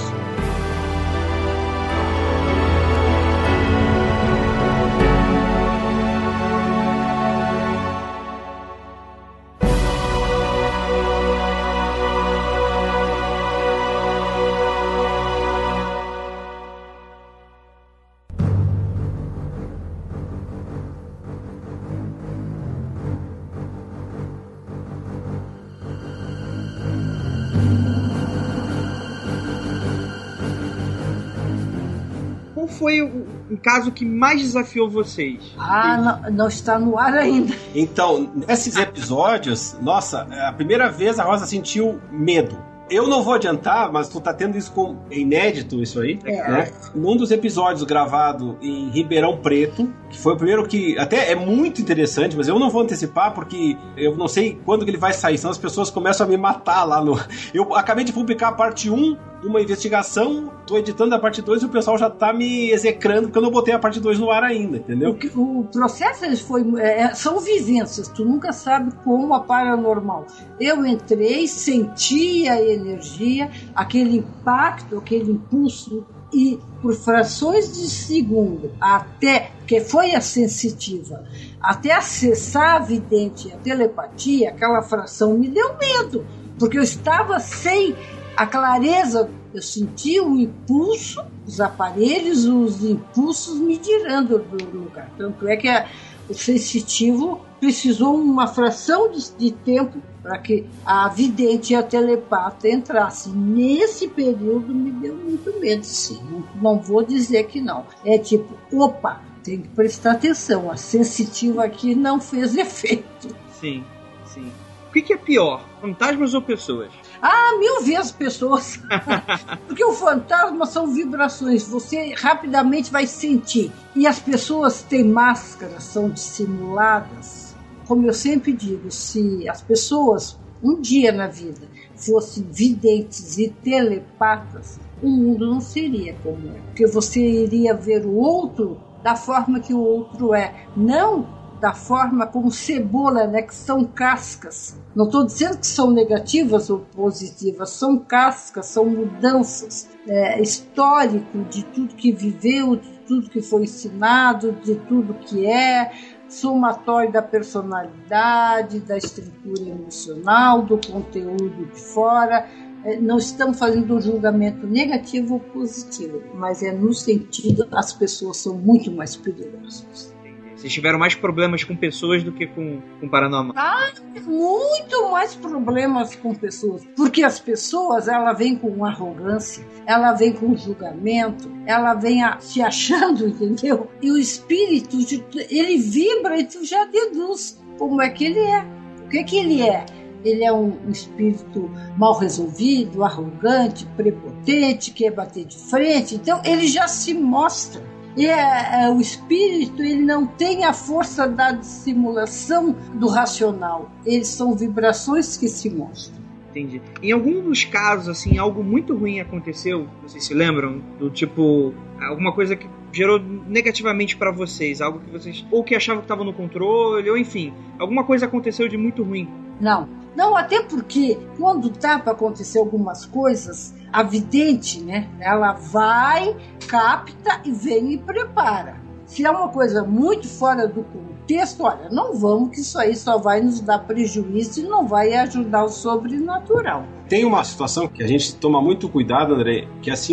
Foi o, o caso que mais desafiou vocês? Ah, não, não está no ar ainda. Então, nesses episódios, nossa, a primeira vez a Rosa sentiu medo. Eu não vou adiantar, mas tu tá tendo isso com... É inédito isso aí, é. né? Num dos episódios gravado em Ribeirão Preto, que foi o primeiro que... Até é muito interessante, mas eu não vou antecipar porque eu não sei quando que ele vai sair, senão as pessoas começam a me matar lá no... Eu acabei de publicar a parte um de uma investigação, tô editando a parte dois e o pessoal já tá me execrando porque eu não botei a parte dois no ar ainda, entendeu? O, o processo foi, é, são vivências, tu nunca sabe como a paranormal. Eu entrei, senti a energia, aquele impacto, aquele impulso, e por frações de segundo, até, que foi a sensitiva, até acessar a vidente e a telepatia, aquela fração me deu medo, porque eu estava sem a clareza, eu senti o impulso, os aparelhos, os impulsos me tirando do lugar. Tanto é que a, o sensitivo precisou uma fração de, de tempo para que a vidente e a telepata entrassem. Nesse período me deu muito medo, sim. Não, não vou dizer que não. É tipo, opa, tem que prestar atenção. A sensitiva aqui não fez efeito. Sim, sim. O que, que é pior, fantasmas ou pessoas? Ah, mil vezes pessoas. Porque o fantasma são vibrações. Você rapidamente vai sentir. E as pessoas têm máscaras, são dissimuladas. Como eu sempre digo, se as pessoas, um dia na vida, fossem videntes e telepatas, o mundo não seria como é. Porque você iria ver o outro da forma que o outro é. Não da forma como cebola, né, que são cascas. Não estou dizendo que são negativas ou positivas, são cascas, são mudanças, é, histórico de tudo que viveu, de tudo que foi ensinado, de tudo que é, somatório da personalidade, da estrutura emocional, do conteúdo de fora. É, não estamos fazendo um julgamento negativo ou positivo, mas é no sentido as pessoas são muito mais perigosas. Vocês tiveram mais problemas com pessoas do que com, com paranormal? Ah, muito mais problemas com pessoas. Porque as pessoas, ela vem com arrogância, ela vem com julgamento, ela vem a, se achando, entendeu? E o espírito, ele vibra e tu já deduz como é que ele é. O que é que ele é? Ele é um, um espírito mal resolvido, arrogante, prepotente, quer bater de frente. Então, ele já se mostra. E é, é, o espírito, ele não tem a força da dissimulação do racional. Eles são vibrações que se mostram. Entendi. Em alguns casos, assim, algo muito ruim aconteceu, vocês se lembram? Do tipo, alguma coisa que gerou negativamente pra vocês, algo que vocês, ou que achavam que estava no controle, ou enfim, alguma coisa aconteceu de muito ruim. Não, não, até porque quando tá para acontecer algumas coisas, a vidente, né, ela vai, capta e vem e prepara. Se é uma coisa muito fora do contexto, olha, não vamos, que isso aí só vai nos dar prejuízo e não vai ajudar o sobrenatural. Tem uma situação que a gente toma muito cuidado, André, que é assim, ó,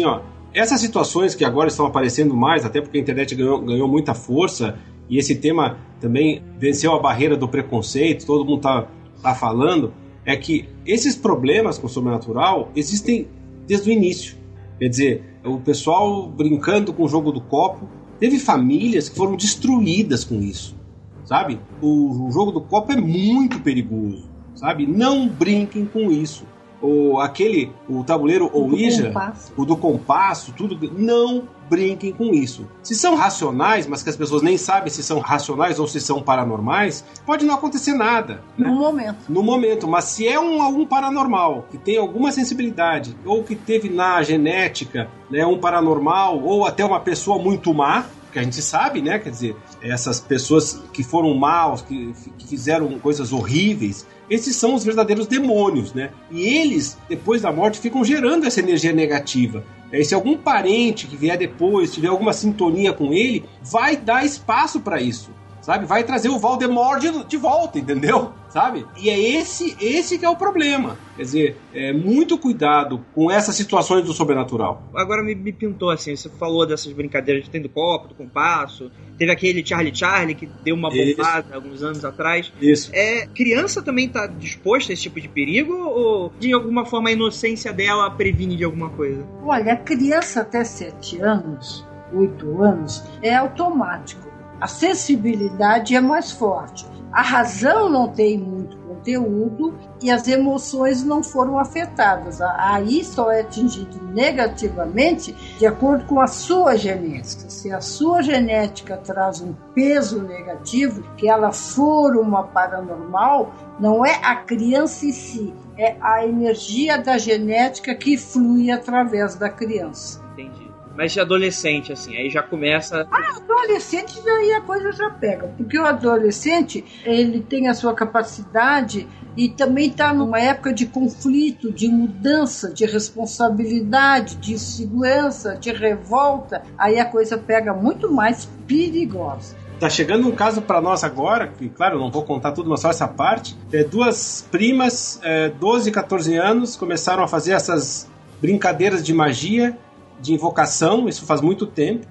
essas situações que agora estão aparecendo mais, até porque a internet ganhou, ganhou muita força, e esse tema também venceu a barreira do preconceito, todo mundo está tá falando, é que esses problemas com o sobrenatural existem desde o início. Quer dizer, o pessoal brincando com o jogo do copo, teve famílias que foram destruídas com isso, sabe? O, o jogo do copo é muito perigoso, sabe? Não brinquem com isso. O, aquele, o tabuleiro Ouija, o do compasso, tudo, não brinquem com isso. Se são racionais, mas que as pessoas nem sabem se são racionais ou se são paranormais, pode não acontecer nada. Né? No momento. No momento, mas se é um, um paranormal, que tem alguma sensibilidade, ou que teve na genética, né, um paranormal, ou até uma pessoa muito má, que a gente sabe, né, quer dizer, essas pessoas que foram maus, que, que fizeram coisas horríveis, esses são os verdadeiros demônios, né? E eles, depois da morte, ficam gerando essa energia negativa. E se algum parente que vier depois, tiver alguma sintonia com ele, vai dar espaço para isso, sabe? Vai trazer o Voldemort de, de volta, entendeu? Sabe? E é esse, esse que é o problema. Quer dizer, é muito cuidado com essas situações do sobrenatural. Agora me, me pintou assim, você falou dessas brincadeiras de tem do copo, do compasso, teve aquele Charlie Charlie que deu uma bombada Isso. alguns anos atrás. Isso. É, criança também está disposta a esse tipo de perigo ou de alguma forma a inocência dela previne de alguma coisa? Olha, a criança até sete anos, oito anos, é automático. A sensibilidade é mais forte. A razão não tem muito conteúdo e as emoções não foram afetadas. Aí só é atingido negativamente de acordo com a sua genética. Se a sua genética traz um peso negativo, que ela for uma paranormal, não é a criança em si, é a energia da genética que flui através da criança. Entendi. Mas de adolescente, assim, aí já começa... Ah, adolescente, daí a coisa já pega. Porque o adolescente, ele tem a sua capacidade e também está numa época de conflito, de mudança, de responsabilidade, de insegurança, de revolta. Aí a coisa pega muito mais perigosa. Tá chegando um caso para nós agora, que claro, não vou contar tudo, mas só essa parte. É, duas primas, é, doze e catorze anos, começaram a fazer essas brincadeiras de magia, de invocação, isso faz muito tempo,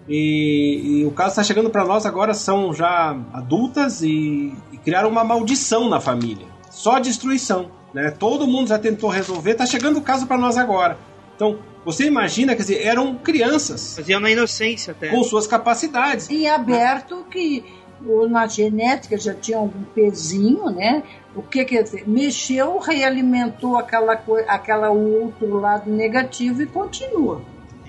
e, e o caso está chegando para nós agora, são já adultas e, e criaram uma maldição na família, só destruição, né? Todo mundo já tentou resolver, está chegando o caso para nós agora. Então, você imagina, quer dizer, eram crianças, faziam na inocência até, com suas capacidades. Em aberto, que na genética já tinha algum pezinho, né? O que quer dizer? Mexeu, realimentou aquela, aquela outro lado negativo e continua.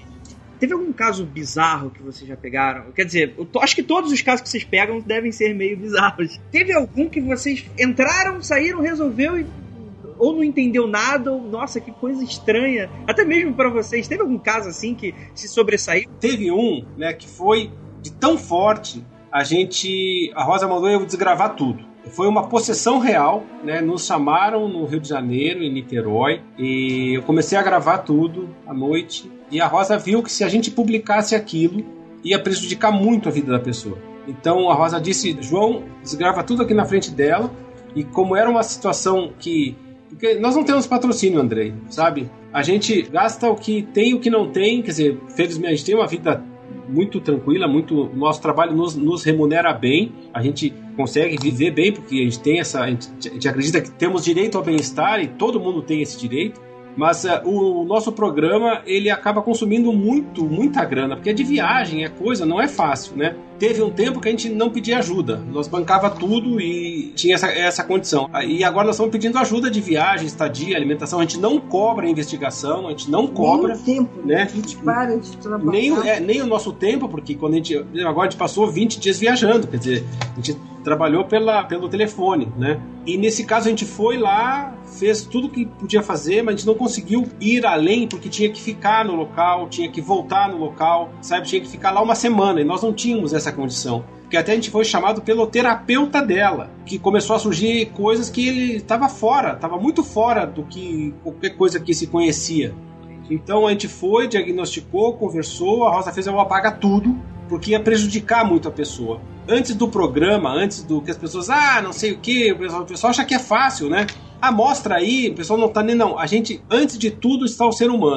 Teve algum caso bizarro que vocês já pegaram? Quer dizer, eu to- acho que todos os casos que vocês pegam devem ser meio bizarros. Teve algum que vocês entraram, saíram, resolveu e ou não entendeu nada, ou nossa, que coisa estranha. Até mesmo pra vocês. Teve algum caso assim que se sobressaiu? Teve um, né, que foi de tão forte, a gente... A Rosa mandou eu desgravar tudo. Foi uma possessão real, né? Nos chamaram no Rio de Janeiro, em Niterói, e eu comecei a gravar tudo à noite. E a Rosa viu que se a gente publicasse aquilo, ia prejudicar muito a vida da pessoa. Então a Rosa disse, João, desgrava tudo aqui na frente dela. E como era uma situação que... Porque nós não temos patrocínio, Andrei, sabe? A gente gasta o que tem e o que não tem. Quer dizer, felizmente a gente tem uma vida muito tranquila, muito, nosso trabalho nos, nos remunera bem, a gente consegue viver bem, porque a gente tem essa, a gente, a gente acredita que temos direito ao bem-estar e todo mundo tem esse direito, mas uh, o nosso programa, ele acaba consumindo muito, muita grana, porque é de viagem, é coisa, não é fácil, né? Teve um tempo que a gente não pedia ajuda, nós bancava tudo e tinha essa, essa condição. E agora nós estamos pedindo ajuda de viagem, estadia, alimentação, a gente não cobra a investigação, a gente não cobra. Nem o tempo, né? A gente para de trabalhar. Nem, é, nem o nosso tempo, porque quando a gente, agora a gente passou vinte dias viajando, quer dizer, a gente trabalhou pela, pelo telefone, né? E nesse caso a gente foi lá, fez tudo que podia fazer, mas a gente não conseguiu ir além, porque tinha que ficar no local, tinha que voltar no local, sabe? Tinha que ficar lá uma semana, e nós não tínhamos essa condição. Porque até a gente foi chamado pelo terapeuta dela, que começou a surgir coisas que ele estava fora, estava muito fora do que qualquer coisa que se conhecia. Então a gente foi, diagnosticou, conversou, a Rosa fez eu apagar tudo, porque ia prejudicar muito a pessoa. Antes do programa, antes do que as pessoas, ah, não sei o que, o pessoal, o pessoal acha que é fácil, né? Ah, mostra aí, o pessoal não tá nem não. A gente, antes de tudo, está o ser humano.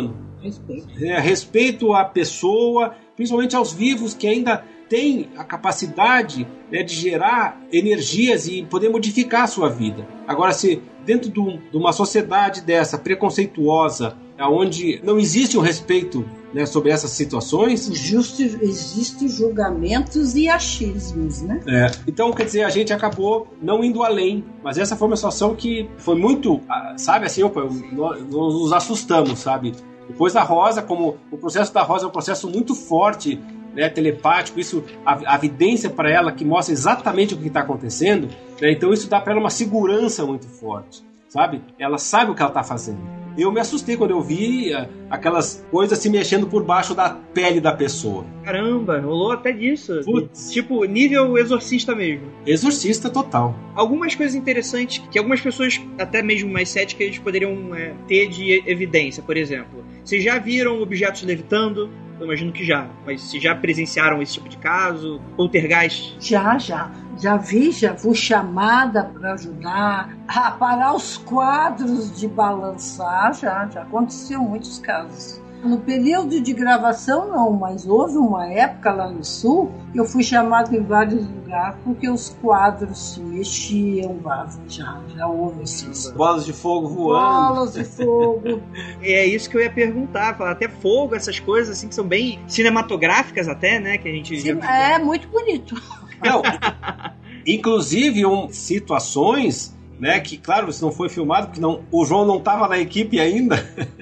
Respeito. É, respeito à pessoa, principalmente aos vivos que ainda têm a capacidade, né, de gerar energias e poder modificar a sua vida. Agora, se dentro de, um, de uma sociedade dessa, preconceituosa, onde não existe um respeito, né, sobre essas situações... Justo, existem julgamentos e achismos, né? É. Então, quer dizer, a gente acabou não indo além, mas essa foi uma situação que foi muito, sabe, assim, opa, nós nos assustamos, sabe? Depois da Rosa, como o processo da Rosa é um processo muito forte, né, telepático, isso, a, a evidência para ela que mostra exatamente o que está acontecendo, né, então isso dá para ela uma segurança muito forte, sabe? Ela sabe o que ela está fazendo. Eu me assustei quando eu vi uh, aquelas coisas se mexendo por baixo da pele da pessoa. Caramba, rolou até disso. Putz. Tipo, nível exorcista mesmo. Exorcista total. Algumas coisas interessantes que algumas pessoas, até mesmo mais céticas, poderiam é, ter de evidência. Por exemplo, vocês já viram objetos levitando? Eu imagino que já, mas se já presenciaram esse tipo de caso? Poltergeist? Já, já. Já vi, já fui chamada para ajudar a parar os quadros de balançar, já, já aconteceu muitos casos. No período de gravação não, mas houve uma época lá no sul que eu fui chamada em vários lugares porque os quadros se mexiam, já, já houve esses. Bolas de fogo voando. Bolas de fogo. É isso que eu ia perguntar, falar, até fogo, essas coisas assim que são bem cinematográficas até, né, que a gente... Sim, é muito bonito. Não, inclusive um, situações, né, que claro, isso não foi filmado porque não, o João não estava na equipe ainda.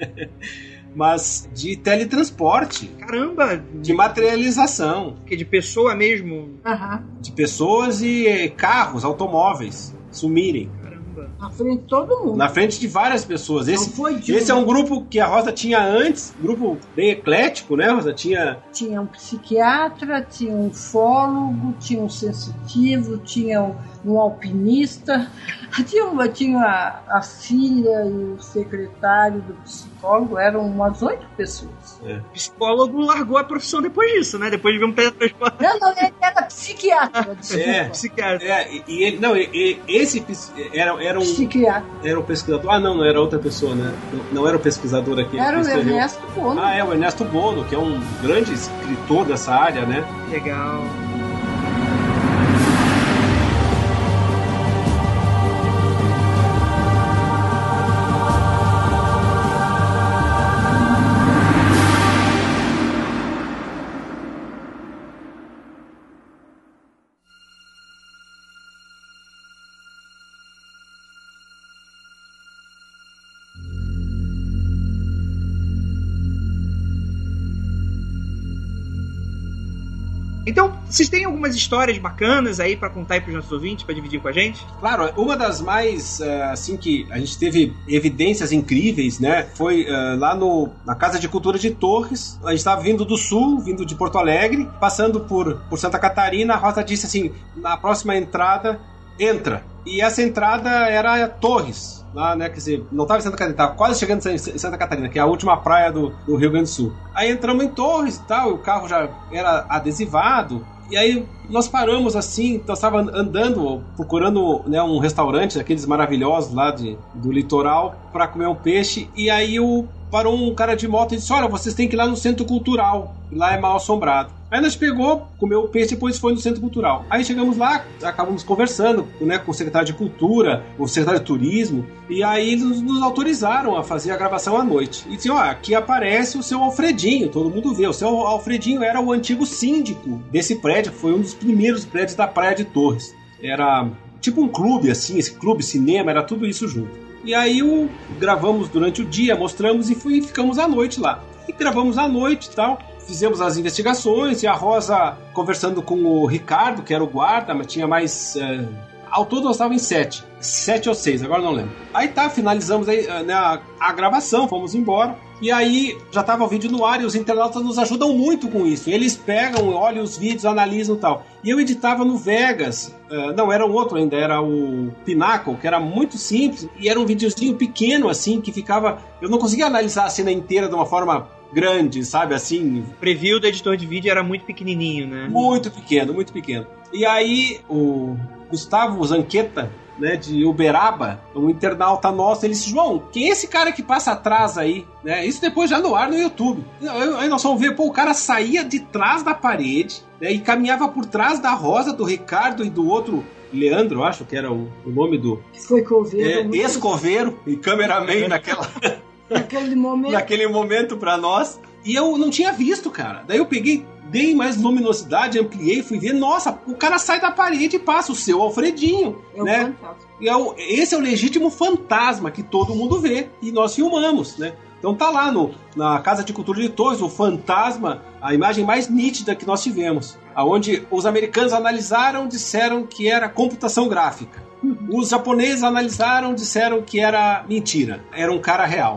Mas de teletransporte. Caramba! De materialização. Que de pessoa mesmo. Uhum. De pessoas e carros, automóveis sumirem. Caramba. Na frente de todo mundo. Na frente de várias pessoas. Esse, foi de esse é um grupo que a Rosa tinha antes, grupo bem eclético, né, Rosa? Tinha... Tinha um psiquiatra, tinha um ufólogo, tinha um sensitivo, tinha um, um alpinista, tinha, uma, tinha a, a filha e o secretário do psicólogo, eram umas oito pessoas. É. O psicólogo largou a profissão depois disso, né? Depois de ver um teletransporte. Não, não, ele era psiquiatra. É, psiquiatra. É, e ele, não, e, esse era, era um... Psiquiatra. Era um pesquisador. Ah, não, não era outra pessoa, né? Não, não era o pesquisador aqui. Era o Ernesto Bono. Ah, é, o Ernesto Bono, que é um grande escritor dessa área, né? Legal. Então, vocês têm algumas histórias bacanas aí pra contar aí pros nossos ouvintes, pra dividir com a gente? Claro, uma das mais, uh, assim, que a gente teve evidências incríveis, né, foi uh, lá no, na Casa de Cultura de Torres. A gente estava vindo do sul, vindo de Porto Alegre, passando por, por Santa Catarina. A Rosa disse assim, na próxima entrada, entra. E essa entrada era Torres. Lá, né, quer dizer, não estava em Santa Catarina, estava quase chegando em Santa Catarina, que é a última praia do, do Rio Grande do Sul. Aí entramos em Torres e tal, e o carro já era adesivado, e aí nós paramos assim, nós estávamos andando, procurando, né, um restaurante, aqueles maravilhosos lá de, do litoral, para comer um peixe, e aí o, parou um cara de moto e disse, olha, vocês têm que ir lá no Centro Cultural, lá é mal assombrado. Aí nós pegou, comeu o peixe e depois foi no Centro Cultural. Aí chegamos lá, acabamos conversando, né, com o secretário de Cultura, o secretário de Turismo, e aí eles nos autorizaram a fazer a gravação à noite. E disse, ó, aqui aparece o seu Alfredinho, todo mundo vê. O seu Alfredinho era o antigo síndico desse prédio, que foi um dos primeiros prédios da Praia de Torres. Era tipo um clube, assim, esse clube, cinema, era tudo isso junto. E aí o, gravamos durante o dia, mostramos e fui, ficamos à noite lá. E gravamos à noite e tal. Fizemos as investigações e a Rosa conversando com o Ricardo, que era o guarda, mas tinha mais... É... Ao todo nós estávamos em sete. Sete ou seis, agora não lembro. Aí tá, finalizamos aí, né, a, a gravação, fomos embora. E aí já estava o vídeo no ar e os internautas nos ajudam muito com isso. Eles pegam, olham os vídeos, analisam e tal. E eu editava no Vegas. Uh, não, era um outro ainda, era o Pinnacle, que era muito simples. E era um videozinho pequeno, assim, que ficava... Eu não conseguia analisar a cena inteira de uma forma... grande, sabe, assim... O preview do editor de vídeo era muito pequenininho, né? Muito pequeno, muito pequeno. E aí, o, Gustavo Zanqueta, né, de Uberaba, um internauta nosso, ele disse, João, quem é esse cara que passa atrás aí? Né, isso depois já no ar no YouTube. Aí nós vamos ver, pô, o cara saía de trás da parede, né, e caminhava por trás da Rosa, do Ricardo e do outro, Leandro, eu acho que era o, o nome do... Foi coveiro. É, ex-coveiro e cameraman naquela... naquele momento. Naquele momento pra nós. E eu não tinha visto, cara. Daí eu peguei, dei mais luminosidade, ampliei, fui ver, nossa, o cara sai da parede e passa o seu Alfredinho, é né? Um fantasma. E é o, esse é o legítimo fantasma que todo mundo vê e nós filmamos, né? Então tá lá no, na Casa de Cultura de Torres, o fantasma, a imagem mais nítida que nós tivemos, aonde os americanos analisaram, disseram que era computação gráfica. Os japoneses analisaram, disseram que era mentira, era um cara real.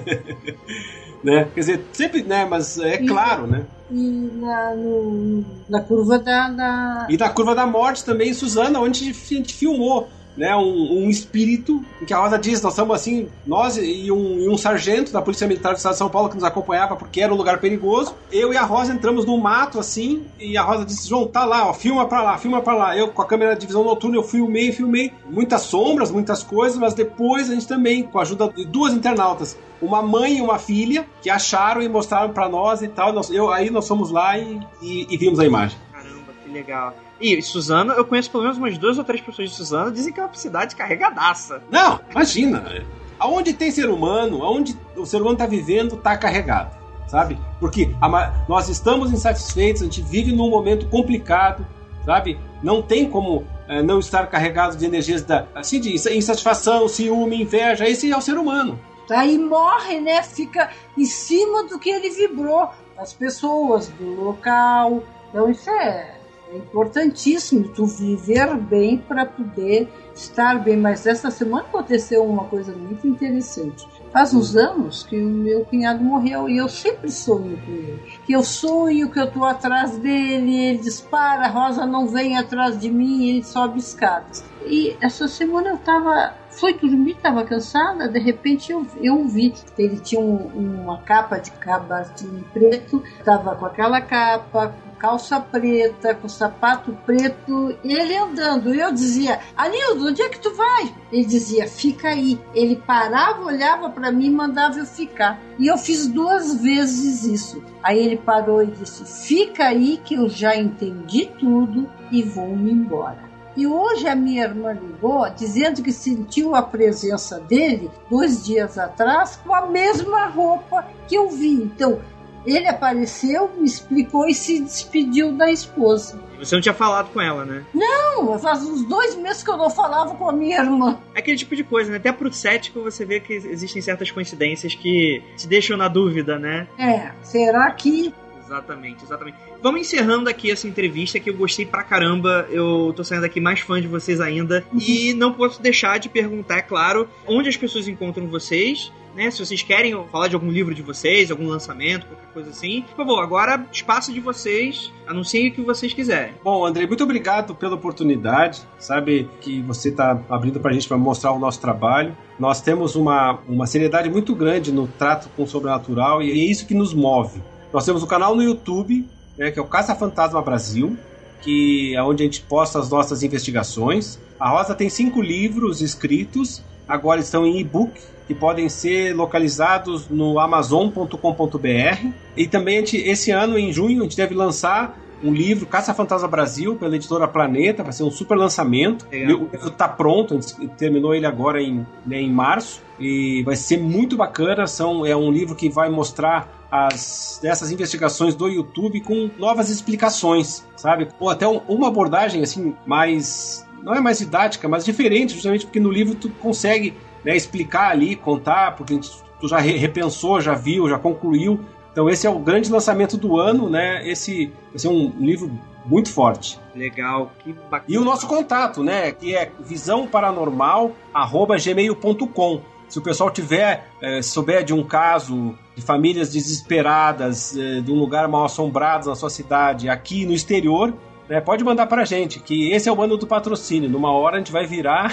Né? Quer dizer, sempre, né? Mas é e, claro, né? E na, no, na curva da, da... E na curva da morte também, Suzana, onde a gente filmou, né, um, um espírito, em que a Rosa diz, nós estamos assim, nós e um, e um sargento da Polícia Militar do Estado de São Paulo que nos acompanhava porque era um lugar perigoso, eu e a Rosa entramos no mato assim, e a Rosa disse, João, tá lá, ó, filma pra lá, filma pra lá. Eu com a câmera de visão noturna, eu filmei, filmei, muitas sombras, muitas coisas, mas depois a gente também, com a ajuda de duas internautas, uma mãe e uma filha, que acharam e mostraram pra nós e tal, nós, eu, aí nós fomos lá e, e, e vimos a imagem. Caramba, que legal. E Suzano, eu conheço pelo menos umas duas ou três pessoas de Suzano, dizem que é uma cidade carregadaça. Não, imagina. Aonde tem ser humano, aonde o ser humano está vivendo, está carregado, sabe? Porque a, nós estamos insatisfeitos, a gente vive num momento complicado, sabe? Não tem como é, não estar carregado de energias da, assim, de insatisfação, ciúme, inveja. Esse é o ser humano. Aí morre, né? Fica em cima do que ele vibrou. Das pessoas, do local. Então isso é... É importantíssimo tu viver bem para poder estar bem. Mas essa semana aconteceu uma coisa muito interessante. Faz uns anos que o meu cunhado morreu e eu sempre sonho com ele. Que eu sonho que eu estou atrás dele, ele dispara, a Rosa não vem atrás de mim, ele sobe escadas. E essa semana eu estava... Fui dormir, estava cansada, de repente eu, eu vi. Ele tinha um, uma capa de cabatim preto, estava com aquela capa, com calça preta, com sapato preto, e ele andando. E eu dizia, Anildo, onde é que tu vai? Ele dizia, fica aí. Ele parava, olhava para mim e mandava eu ficar. E eu fiz duas vezes isso. Aí ele parou e disse, fica aí que eu já entendi tudo e vou-me embora. E hoje a minha irmã ligou dizendo que sentiu a presença dele dois dias atrás com a mesma roupa que eu vi. Então, ele apareceu, me explicou e se despediu da esposa. Você não tinha falado com ela, né? Não, faz uns dois meses que eu não falava com a minha irmã. É aquele tipo de coisa, né? Até pro cético você vê que existem certas coincidências que te deixam na dúvida, né? É, será que... Exatamente, exatamente. Vamos encerrando aqui essa entrevista que eu gostei pra caramba. Eu tô saindo aqui mais fã de vocês ainda. Uhum. E não posso deixar de perguntar, é claro, onde as pessoas encontram vocês, né? Se vocês querem falar de algum livro de vocês, algum lançamento, qualquer coisa assim. Por favor, agora espaço de vocês, anunciem o que vocês quiserem. Bom, Andrei, muito obrigado pela oportunidade. Sabe que você tá abrindo pra gente para mostrar o nosso trabalho. Nós temos uma, uma seriedade muito grande no trato com o sobrenatural e é isso que nos move. Nós temos um canal no YouTube, né, que é o Caça Fantasma Brasil, que é onde a gente posta as nossas investigações. A Rosa tem cinco livros escritos, agora estão em e-book, que podem ser localizados no amazon ponto com ponto b r. E também, a gente, esse ano, em junho, a gente deve lançar um livro, Caça Fantasma Brasil, pela editora Planeta, vai ser um super lançamento. Legal. O livro está pronto, a gente terminou ele agora em, né, em março, e vai ser muito bacana. São, é um livro que vai mostrar as, dessas investigações do YouTube com novas explicações, sabe? Ou até um, uma abordagem assim, mais... não é mais didática, mas diferente, justamente porque no livro tu consegue, né, explicar ali, contar, porque tu já repensou, já viu, já concluiu. Então esse é o grande lançamento do ano, né? Esse, esse é um livro muito forte. Legal, que bacana. E o nosso contato, né? Que é visão paranormal arroba gmail ponto com. Se o pessoal tiver, é, souber de um caso de famílias desesperadas, é, de um lugar mal assombrado na sua cidade, aqui no exterior, né, pode mandar pra gente, que esse é o ano do patrocínio. Numa hora a gente vai virar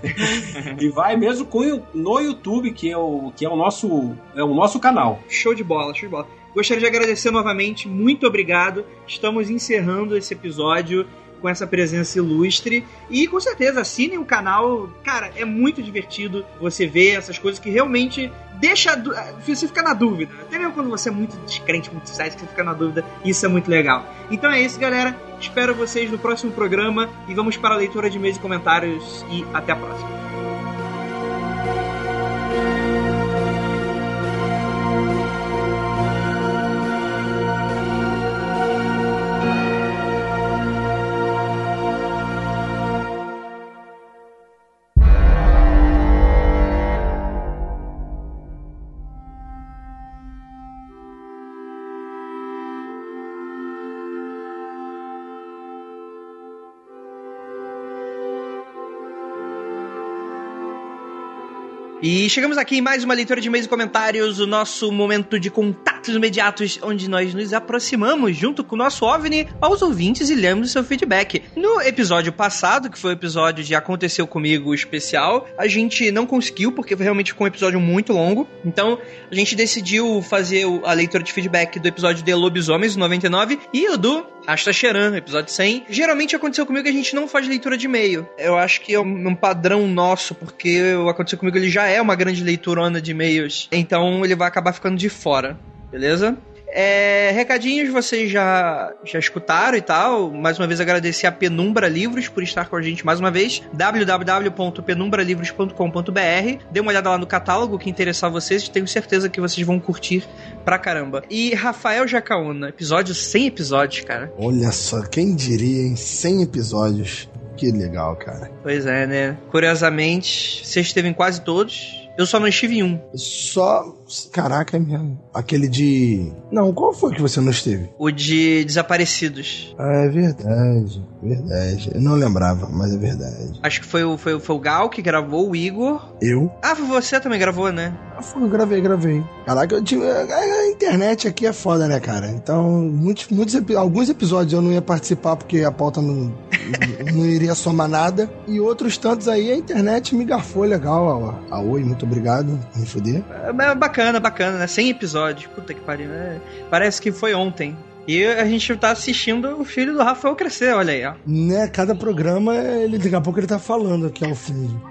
e vai mesmo com, no YouTube, que é o, que é o, nosso, é o nosso canal. Show de bola, show de bola. Gostaria de agradecer novamente, muito obrigado. Estamos encerrando esse episódio. com essa presença ilustre. E com certeza, assinem o canal. Cara, é muito divertido você ver essas coisas que realmente deixa... Você fica na dúvida. Até mesmo quando você é muito descrente, muito site, você fica na dúvida. Isso é muito legal. Então é isso, galera. Espero vocês no próximo programa. E vamos para a leitura de e-mails e comentários. E até a próxima. E chegamos aqui em mais uma leitura de e-mails e comentários, o nosso momento de contatos imediatos, onde nós nos aproximamos, junto com o nosso OVNI, aos ouvintes e lemos o seu feedback. No episódio passado, que foi o episódio de Aconteceu Comigo especial, a gente não conseguiu, porque realmente ficou um episódio muito longo. Então, a gente decidiu fazer a leitura de feedback do episódio de Lobisomens, noventa e nove, e o do Asta Cheran, episódio cem. Geralmente Aconteceu Comigo que a gente não faz leitura de e-mail. Eu acho que é um padrão nosso, porque o Aconteceu Comigo ele já é uma grande leiturona de e-mails, então ele vai acabar ficando de fora, beleza? É, recadinhos vocês já, já escutaram e tal. Mais uma vez agradecer a Penumbra Livros por estar com a gente mais uma vez. w w w ponto penumbra livros ponto com ponto b r. Dê uma olhada lá no catálogo que interessar vocês. Tenho certeza que vocês vão curtir pra caramba. E Rafael Jacaúna, episódio cem episódios, cara. Olha só, quem diria, em cem episódios. Que legal, cara. Pois é, né? Curiosamente, você esteve em quase todos. Eu só não estive em um. Só... Caraca, é mesmo. Aquele de... Não, qual foi que você não esteve? O de Desaparecidos. Ah, é verdade. Verdade. Eu não lembrava, mas é verdade. Acho que foi o, foi, foi o Gal que gravou, o Igor. Eu? Ah, foi você também gravou, né? Ah, foi, eu gravei, gravei. Caraca, eu tive... a internet aqui é foda, né, cara? Então, muitos, muitos, alguns episódios eu não ia participar porque a pauta não, não iria somar nada. E outros tantos aí a internet me garfou legal. A, a Oi, muito obrigado por me fuder. É bacana, bacana, né? cem episódios. Puta que pariu, né? Parece que foi ontem. E a gente tá assistindo o filho do Rafael crescer, olha aí, ó. Né, cada programa, ele, daqui a pouco ele tá falando que é o filho.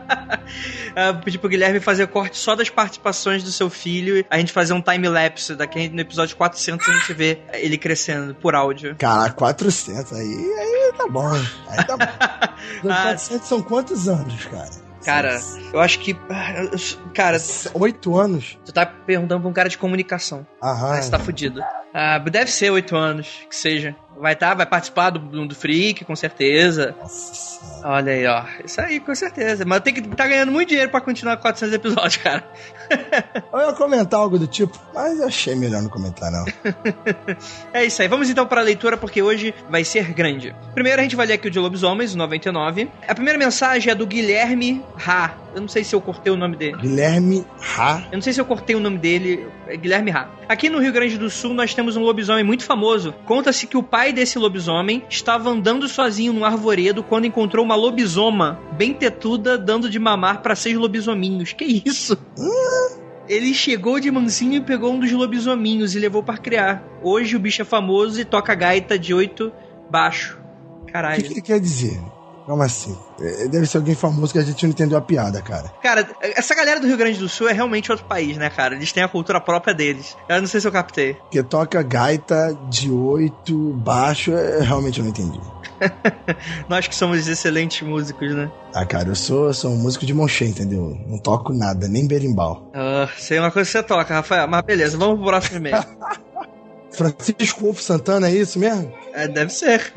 uh, pedir pro Guilherme fazer corte só das participações do seu filho, a gente fazer um time-lapse, daqui no episódio quatrocentos a gente vê ele crescendo por áudio. Caraca, quatrocentos, aí, aí tá bom, aí tá bom. ah, quatrocentos são quantos anos, cara? Cara, eu acho que... Cara... Oito anos? Tu tá perguntando pra um cara de comunicação. Aham. Aí você tá fudido. Ah, deve ser oito anos, que seja. Vai tá, vai participar do, do Freak, com certeza. Nossa. Olha aí, ó. Isso aí, com certeza. Mas tem que tá ganhando muito dinheiro pra continuar quatrocentos episódios, cara. Eu ia comentar algo do tipo, mas eu achei melhor não comentar, não. É isso aí. Vamos então pra leitura, porque hoje vai ser grande. Primeiro a gente vai ler aqui o de Lobisomens, noventa e nove. A primeira mensagem é do Guilherme Rá. Eu não sei se eu cortei o nome dele. Guilherme Rá? Eu não sei se eu cortei o nome dele. É Guilherme Rá. Aqui no Rio Grande do Sul nós temos um lobisomem muito famoso. Conta-se que o pai desse lobisomem estava andando sozinho no arvoredo quando encontrou uma lobisoma bem tetuda dando de mamar para seis lobisominhos. Que isso? Hum? Ele chegou de mansinho e pegou um dos lobisominhos e levou para criar. Hoje o bicho é famoso e toca gaita de oito baixo. Caralho. O que, que ele quer dizer? Como assim? Deve ser alguém famoso que a gente não entendeu a piada, cara. Cara, essa galera do Rio Grande do Sul é realmente outro país, né, cara? Eles têm a cultura própria deles. Eu não sei se eu captei. Que toca gaita de oito baixo, eu realmente não entendi. Nós que somos excelentes músicos, né? Ah, cara, eu sou, eu sou um músico de mão cheia, entendeu? Não toco nada, nem berimbau. Ah, sei uma coisa que você toca, Rafael. Mas beleza, vamos pro próximo e-mail. Francisco Wolf Santana, é isso mesmo? É, deve ser.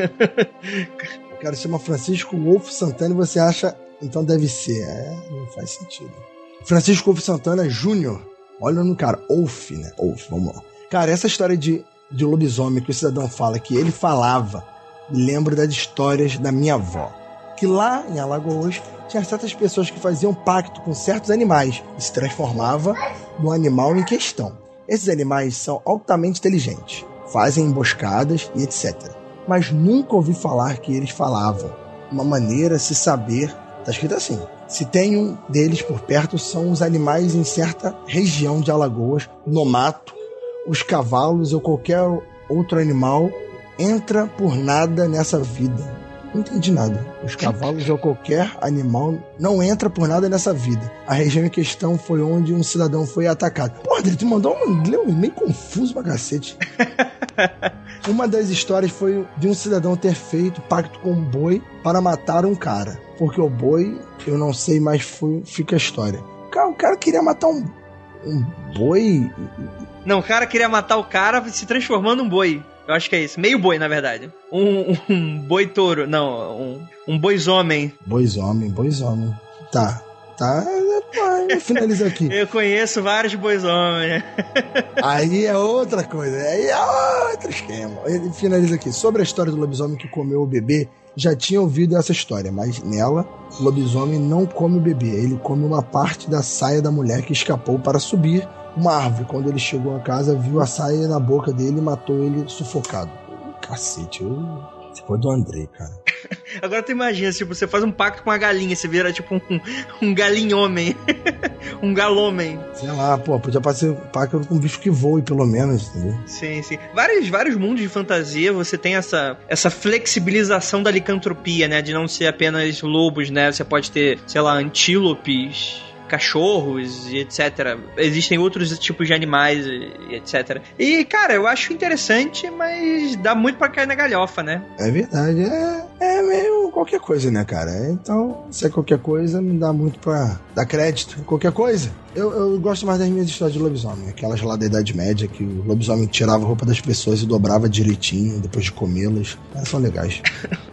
O cara chama Francisco Wolf Santana e você acha, então deve ser. É, não faz sentido. Francisco Wolf Santana Júnior. Olha no cara, Wolf, né? Wolf, vamos lá. Cara, essa história de, de lobisomem que o cidadão fala, que ele falava, me lembro das histórias da minha avó. Que lá em Alagoas tinha certas pessoas que faziam pacto com certos animais e se transformava no animal em questão. Esses animais são altamente inteligentes, fazem emboscadas e etcétera. Mas nunca ouvi falar que eles falavam. Uma maneira de se saber, tá escrito assim: se tem um deles por perto, são os animais em certa região de Alagoas, no mato, os cavalos ou qualquer outro animal entra por nada nessa vida. Não entendi nada. Os cavalos ou qualquer animal não entra por nada nessa vida. A região em questão foi onde um cidadão foi atacado. Porra, André, tu mandou um leu meio confuso pra cacete. Uma das histórias foi de um cidadão ter feito pacto com um boi para matar um cara. Porque o boi, eu não sei, mas foi, fica a história. O cara, o cara queria matar um, um boi... Não, o cara queria matar o cara se transformando em um boi. Eu acho que é isso. Meio boi, na verdade. Um, um boi touro. Não, um, um bois-homem. Bois-homem, bois-homem. Tá, tá... Finaliza aqui. Eu conheço vários bois-homens. Aí é outra coisa. Aí é outro esquema. Ele finaliza aqui. Sobre a história do lobisomem que comeu o bebê, já tinha ouvido essa história, mas nela, o lobisomem não come o bebê. Ele come uma parte da saia da mulher que escapou para subir uma árvore. Quando ele chegou a casa, viu a saia na boca dele e matou ele sufocado. Cacete, eu... Você foi do André, cara. Agora tu imagina, tipo, você faz um pacto com a galinha, você vira tipo um, um galinhomem. Um galomem. Sei lá, pô, podia fazer um pacto com um bicho que voe, pelo menos, entendeu? Sim, sim. Vários, vários mundos de fantasia, você tem essa, essa flexibilização da licantropia, né? De não ser apenas lobos, né? Você pode ter, sei lá, antílopes, cachorros e etcétera. Existem outros tipos de animais e etcétera. E, cara, eu acho interessante, mas dá muito pra cair na galhofa, né? É verdade, é, é meio qualquer coisa, né, cara? Então, se é qualquer coisa, não dá muito pra dar crédito. Qualquer coisa. Eu, eu gosto mais das minhas histórias de lobisomem, aquelas lá da Idade Média, que o lobisomem tirava a roupa das pessoas e dobrava direitinho depois de comê-las. Elas são legais.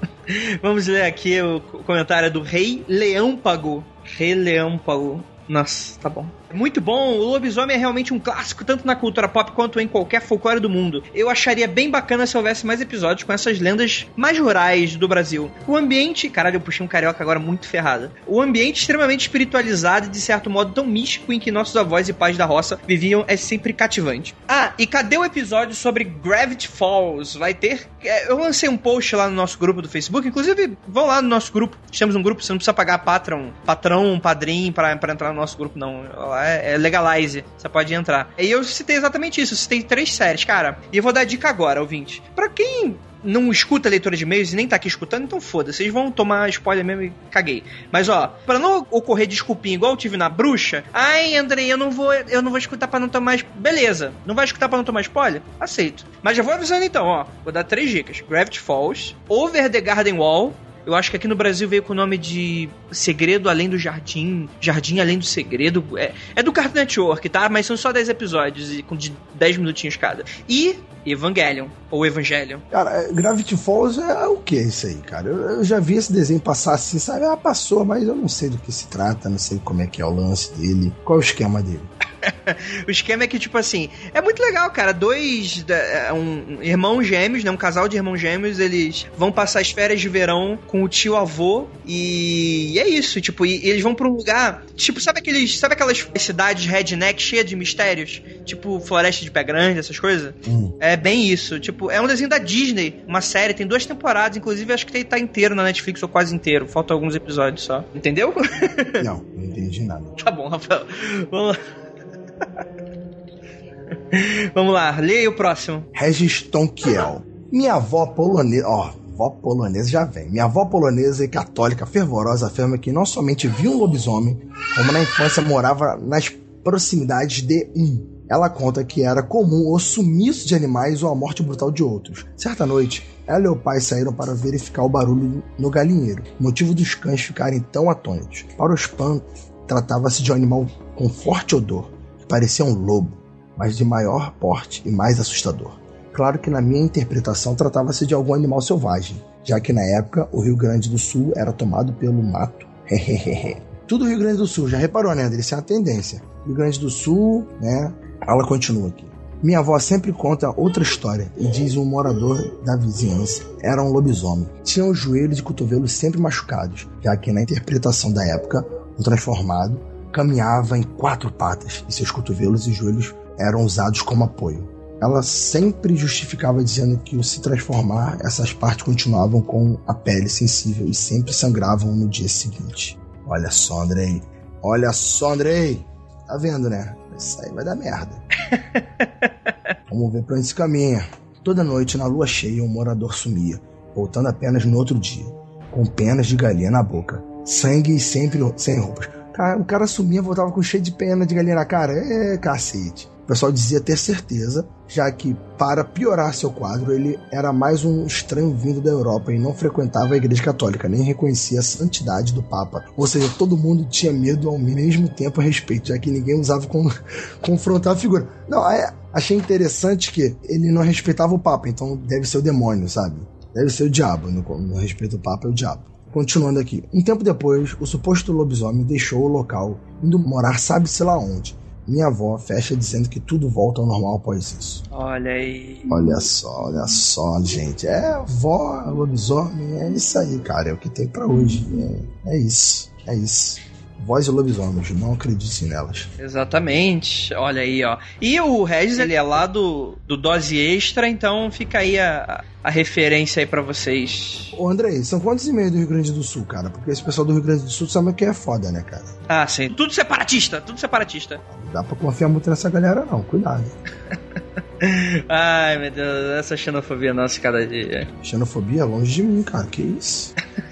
Vamos ler aqui o comentário do Rei Leâmpago. Rei Leâmpago. Nossa, tá bom. Muito bom, o lobisomem é realmente um clássico, tanto na cultura pop quanto em qualquer folclore do mundo. Eu acharia bem bacana se houvesse mais episódios com essas lendas mais rurais do Brasil. O ambiente... Caralho, eu puxei um carioca agora muito ferrado. O ambiente extremamente espiritualizado e de certo modo tão místico em que nossos avós e pais da roça viviam é sempre cativante. Ah, e cadê o episódio sobre Gravity Falls? Vai ter... Eu lancei um post lá no nosso grupo do Facebook, inclusive vão lá no nosso grupo. Temos um grupo, você não precisa pagar patrão, patrão, padrinho pra, pra entrar no nosso grupo, não. É, é legalize, você pode entrar. E eu citei exatamente isso, eu citei três séries, cara. E eu vou dar a dica agora, ouvinte. Pra quem não escuta a leitura de e-mails e nem tá aqui escutando, então foda-se, vocês vão tomar spoiler mesmo e caguei. Mas ó, pra não ocorrer desculpinha igual eu tive na Bruxa, ai, André, eu não vou eu não vou escutar pra não tomar... Beleza, não vai escutar pra não tomar spoiler? Aceito. Mas já vou avisando então, ó, vou dar três dicas. Gravity Falls, Over the Garden Wall. Eu acho que aqui no Brasil veio com o nome de Segredo Além do Jardim, Jardim Além do Segredo. É, é do Cartoon Network, tá? Mas são só dez episódios, e com de dez minutinhos cada. E Evangelion, ou Evangelion. Cara, Gravity Falls é o que isso aí, cara? Eu, eu já vi esse desenho passar assim, sabe? Ah, passou, mas eu não sei do que se trata, não sei como é que é o lance dele. Qual é o esquema dele? O esquema é que, tipo assim, é muito legal, cara. Dois um, irmãos gêmeos, né? Um casal de irmãos gêmeos, eles vão passar as férias de verão com o tio avô. E, e é isso, tipo, e, e eles vão pra um lugar. Tipo, sabe aqueles. Sabe aquelas cidades redneck cheias de mistérios? Tipo, Floresta de Pé Grande, essas coisas? Hum. É bem isso. Tipo, é um desenho da Disney, uma série, tem duas temporadas, inclusive acho que tá inteiro na Netflix, ou quase inteiro. Faltam alguns episódios só. Entendeu? Não, não entendi nada. Tá bom, Rafael. Vamos lá. Vamos lá, leia aí o próximo. Regis Tonkiel. Minha avó polonesa... Ó, avó polonesa já vem. Minha avó polonesa e católica fervorosa afirma que não somente viu um lobisomem, como na infância morava nas proximidades de um. Ela conta que era comum o sumiço de animais ou a morte brutal de outros. Certa noite, ela e o pai saíram para verificar o barulho no galinheiro, motivo dos cães ficarem tão atônitos. Para o espanto, tratava-se de um animal com forte odor, que parecia um lobo, mas de maior porte e mais assustador. Claro que na minha interpretação tratava-se de algum animal selvagem, já que na época o Rio Grande do Sul era tomado pelo mato. Tudo Rio Grande do Sul, já reparou, né, André? Isso é uma tendência. Rio Grande do Sul, né? Ela continua aqui. Minha avó sempre conta outra história e diz um morador da vizinhança era um lobisomem. Tinha os joelhos e cotovelos sempre machucados, já que na interpretação da época, o transformado caminhava em quatro patas e seus cotovelos e joelhos eram usados como apoio. Ela sempre justificava dizendo que ao se transformar, essas partes continuavam com a pele sensível e sempre sangravam no dia seguinte. Olha só, Andrei. Olha só, Andrei. Tá vendo, né? Isso aí vai dar merda. Vamos ver pra onde se caminha. Toda noite, na lua cheia, um morador sumia, voltando apenas no outro dia. com penas de galinha na boca. Sangue e sempre sem roupas. O cara sumia, voltava com cheio de pena de galinha na cara. É, cacete. O pessoal dizia ter certeza, já que, para piorar seu quadro, ele era mais um estranho vindo da Europa e não frequentava a igreja católica, nem reconhecia a santidade do Papa. Ou seja, todo mundo tinha medo ao mesmo tempo a respeito, já que ninguém usava com, confrontar a figura. Não, é, achei interessante que ele não respeitava o Papa, então deve ser o demônio, sabe? Deve ser o diabo, no, no respeito ao Papa é o diabo. Continuando aqui. Um tempo depois, o suposto lobisomem deixou o local, indo morar sabe-se lá onde. Minha avó fecha dizendo que tudo volta ao normal após isso. Olha aí. Olha só, olha só, gente. É, vó, lobisomem, é isso aí, cara. É o que tem pra hoje. É, é isso, é isso. Vós e lobisomens, não acreditem nelas. Exatamente, olha aí, ó. E o Regis, ele é lá do, do Dose Extra, então fica aí a, a referência aí pra vocês. Ô Andrei, são quantos e-mails do Rio Grande do Sul, cara? Porque esse pessoal do Rio Grande do Sul sabe que é foda, né, cara? Ah, sim. Tudo separatista, tudo separatista. Não dá pra confiar muito nessa galera, não. Cuidado. Ai, meu Deus, essa xenofobia nossa cada dia. Xenofobia? Longe de mim, cara. Que isso?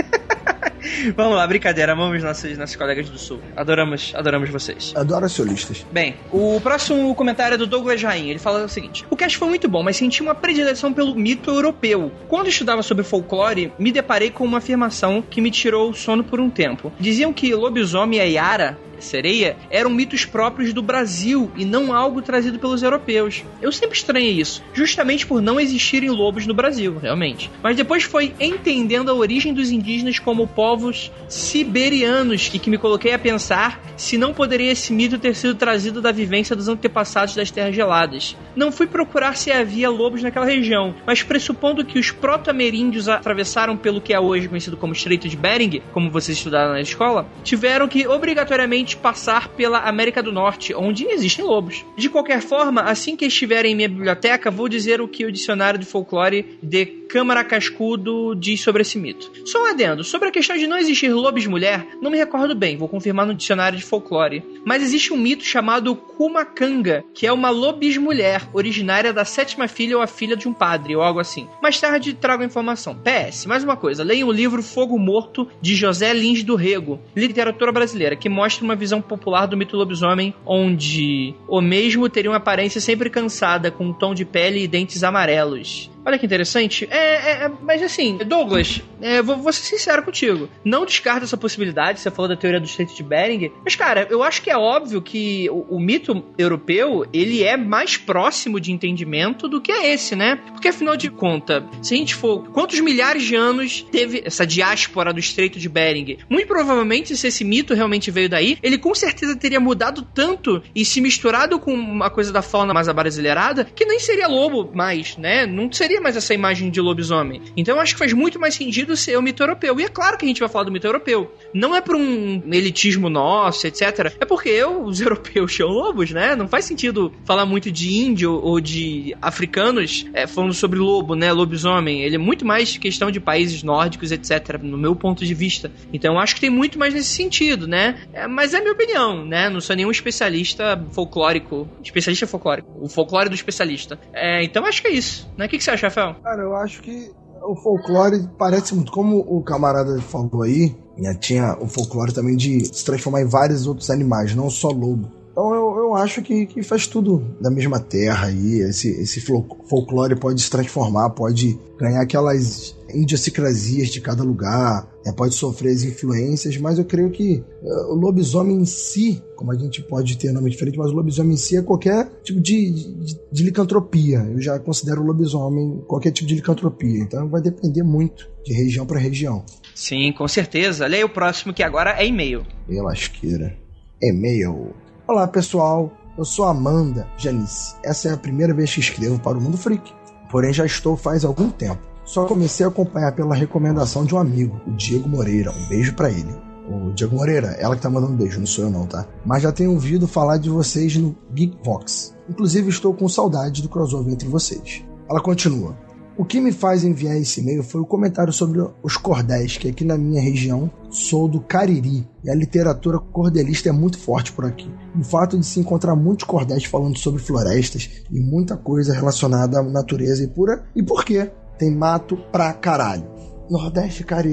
Vamos lá, brincadeira, amamos nossos, nossos colegas do Sul. Adoramos, adoramos vocês. Adoro acionistas. Bem, o próximo comentário é do Douglas Rain. Ele fala o seguinte: o cast foi muito bom, mas senti uma predileção pelo mito europeu. Quando estudava sobre folclore, me deparei com uma afirmação que me tirou o sono por um tempo. Diziam que lobisomem e a Yara, sereia, eram mitos próprios do Brasil e não algo trazido pelos europeus. Eu sempre estranhei isso, justamente por não existirem lobos no Brasil, realmente. Mas depois foi entendendo a origem dos indígenas como povos siberianos e que me coloquei a pensar se não poderia esse mito ter sido trazido da vivência dos antepassados das terras geladas. Não fui procurar se havia lobos naquela região, mas pressupondo que os proto-ameríndios atravessaram pelo que é hoje conhecido como Estreito de Bering, como vocês estudaram na escola, tiveram que obrigatoriamente passar pela América do Norte, onde existem lobos. De qualquer forma, assim que estiver em minha biblioteca, vou dizer o que o dicionário de folclore de Câmara Cascudo diz sobre esse mito. Só um adendo, sobre a questão de não existir lobis mulher, não me recordo bem, vou confirmar no dicionário de folclore. Mas existe um mito chamado Kumacanga, que é uma lobis mulher, originária da sétima filha ou a filha de um padre, ou algo assim. Mais tarde trago a informação. P S, mais uma coisa, leiam o livro Fogo Morto, de José Lins do Rego, literatura brasileira, que mostra uma visão popular do mito lobisomem, onde o mesmo teria uma aparência sempre cansada, com um tom de pele e dentes amarelos. Olha que interessante. É, é, é, mas assim, Douglas, é, vou, vou ser sincero contigo. Não descarta essa possibilidade, você falou da teoria do Estreito de Bering. Mas, cara, eu acho que é óbvio que o, o mito europeu, ele é mais próximo de entendimento do que é esse, né? Porque, afinal de contas, se a gente for... Quantos milhares de anos teve essa diáspora do Estreito de Bering? Muito provavelmente, se esse mito realmente veio daí, ele com certeza teria mudado tanto e se misturado com uma coisa da fauna mais abrasileirada, que nem seria lobo mais, né? Não seria mais essa imagem de lobisomem. Então eu acho que faz muito mais sentido ser o mito europeu. E é claro que a gente vai falar do mito europeu. Não é por um elitismo nosso, etcétera. É porque eu, os europeus tinham lobos, né? Não faz sentido falar muito de índio ou de africanos é, falando sobre lobo, né? Lobisomem. Ele é muito mais questão de países nórdicos, etcétera. No meu ponto de vista. Então eu acho que tem muito mais nesse sentido, né? É, mas é a minha opinião, né? Não sou nenhum especialista folclórico. Especialista folclórico. O folclore do especialista. É, então acho que é isso, né? O que, que você acha, Rafael? Cara, eu acho que o folclore parece muito, como o camarada falou aí, né, tinha o folclore também de se transformar em vários outros animais, não só lobo. Então eu, eu acho que, que faz tudo da mesma terra aí, esse, esse folclore pode se transformar, pode ganhar aquelas idiosincrasias de cada lugar, né, pode sofrer as influências, mas eu creio que uh, o lobisomem em si, como a gente pode ter nome diferente, mas o lobisomem em si é qualquer tipo de, de, de licantropia. Eu já considero o lobisomem qualquer tipo de licantropia, então vai depender muito de região para região. Sim, com certeza. Leia o próximo, que agora é e-mail. E lasqueira. E-mail. Olá, pessoal. Eu sou Amanda Janice. Essa é a primeira vez que escrevo para o Mundo Freak, porém já estou faz algum tempo. Só comecei a acompanhar pela recomendação de um amigo, o Diego Moreira. Um beijo pra ele. O Diego Moreira, ela que tá mandando beijo, não sou eu não, tá? Mas já tenho ouvido falar de vocês no Geekvox. Inclusive estou com saudade do crossover entre vocês. Ela continua. O que me faz enviar esse e-mail foi o comentário sobre os cordéis, que aqui na minha região sou do Cariri, e a literatura cordelista é muito forte por aqui. O fato de se encontrar muitos cordéis falando sobre florestas e muita coisa relacionada à natureza e pura. E por quê? Tem mato pra caralho. Nordeste Cariri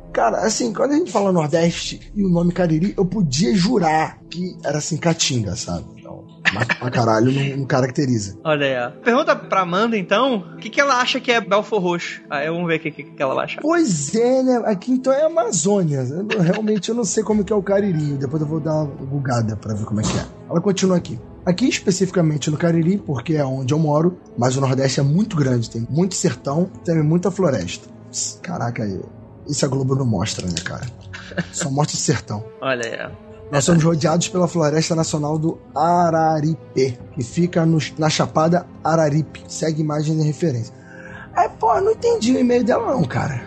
Cara, assim, quando a gente fala Nordeste e o nome Cariri, eu podia jurar que era assim, Caatinga, sabe? Então, mas pra caralho não, não caracteriza. Olha aí, ó. Pergunta pra Amanda, então, o que, que ela acha que é Belfor Roxo? Aí vamos ver o que, que, que ela acha. Pois é, né? Aqui então é Amazônia. Eu, realmente eu não sei como que é o Cariri. Depois eu vou dar uma bugada pra ver como é que é. Ela continua aqui. Aqui especificamente no Cariri, porque é onde eu moro, mas o Nordeste é muito grande, tem muito sertão, tem muita floresta. Pss, caraca, isso a Globo não mostra, né, cara? Só mostra o sertão. Olha aí. Nós somos rodeados pela Floresta Nacional do Araripe, que fica no, na Chapada Araripe. Segue imagem de referência. Aí, pô, não entendi o e-mail dela não, cara.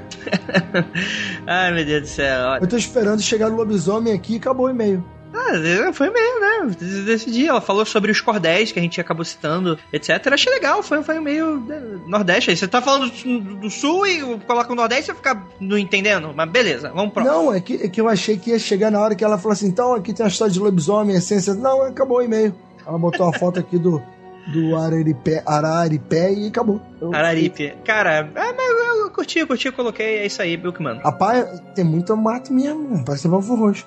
Ai, meu Deus do céu. Olha. Eu tô esperando chegar no lobisomem aqui e acabou o e-mail. Ah, foi meio, né? Desse dia. Ela falou sobre os cordéis que a gente acabou citando, etcétera. Achei legal, foi, foi meio Nordeste. Aí você tá falando do, do Sul e coloca o Nordeste e você fica não entendendo. Mas beleza, vamos pro. Não, é que, é que eu achei que ia chegar na hora que ela falou assim: então aqui tem a história de lobisomem, essência. Não, acabou o e-mail. Ela botou a foto aqui do. Do Araripé, Araripé e acabou. Eu, Araripe. Cara, é, mas eu, eu curti, eu curti, eu coloquei, é isso aí, Bill, mano. Rapaz, tem muito mato mesmo, parece Belfor Roxo.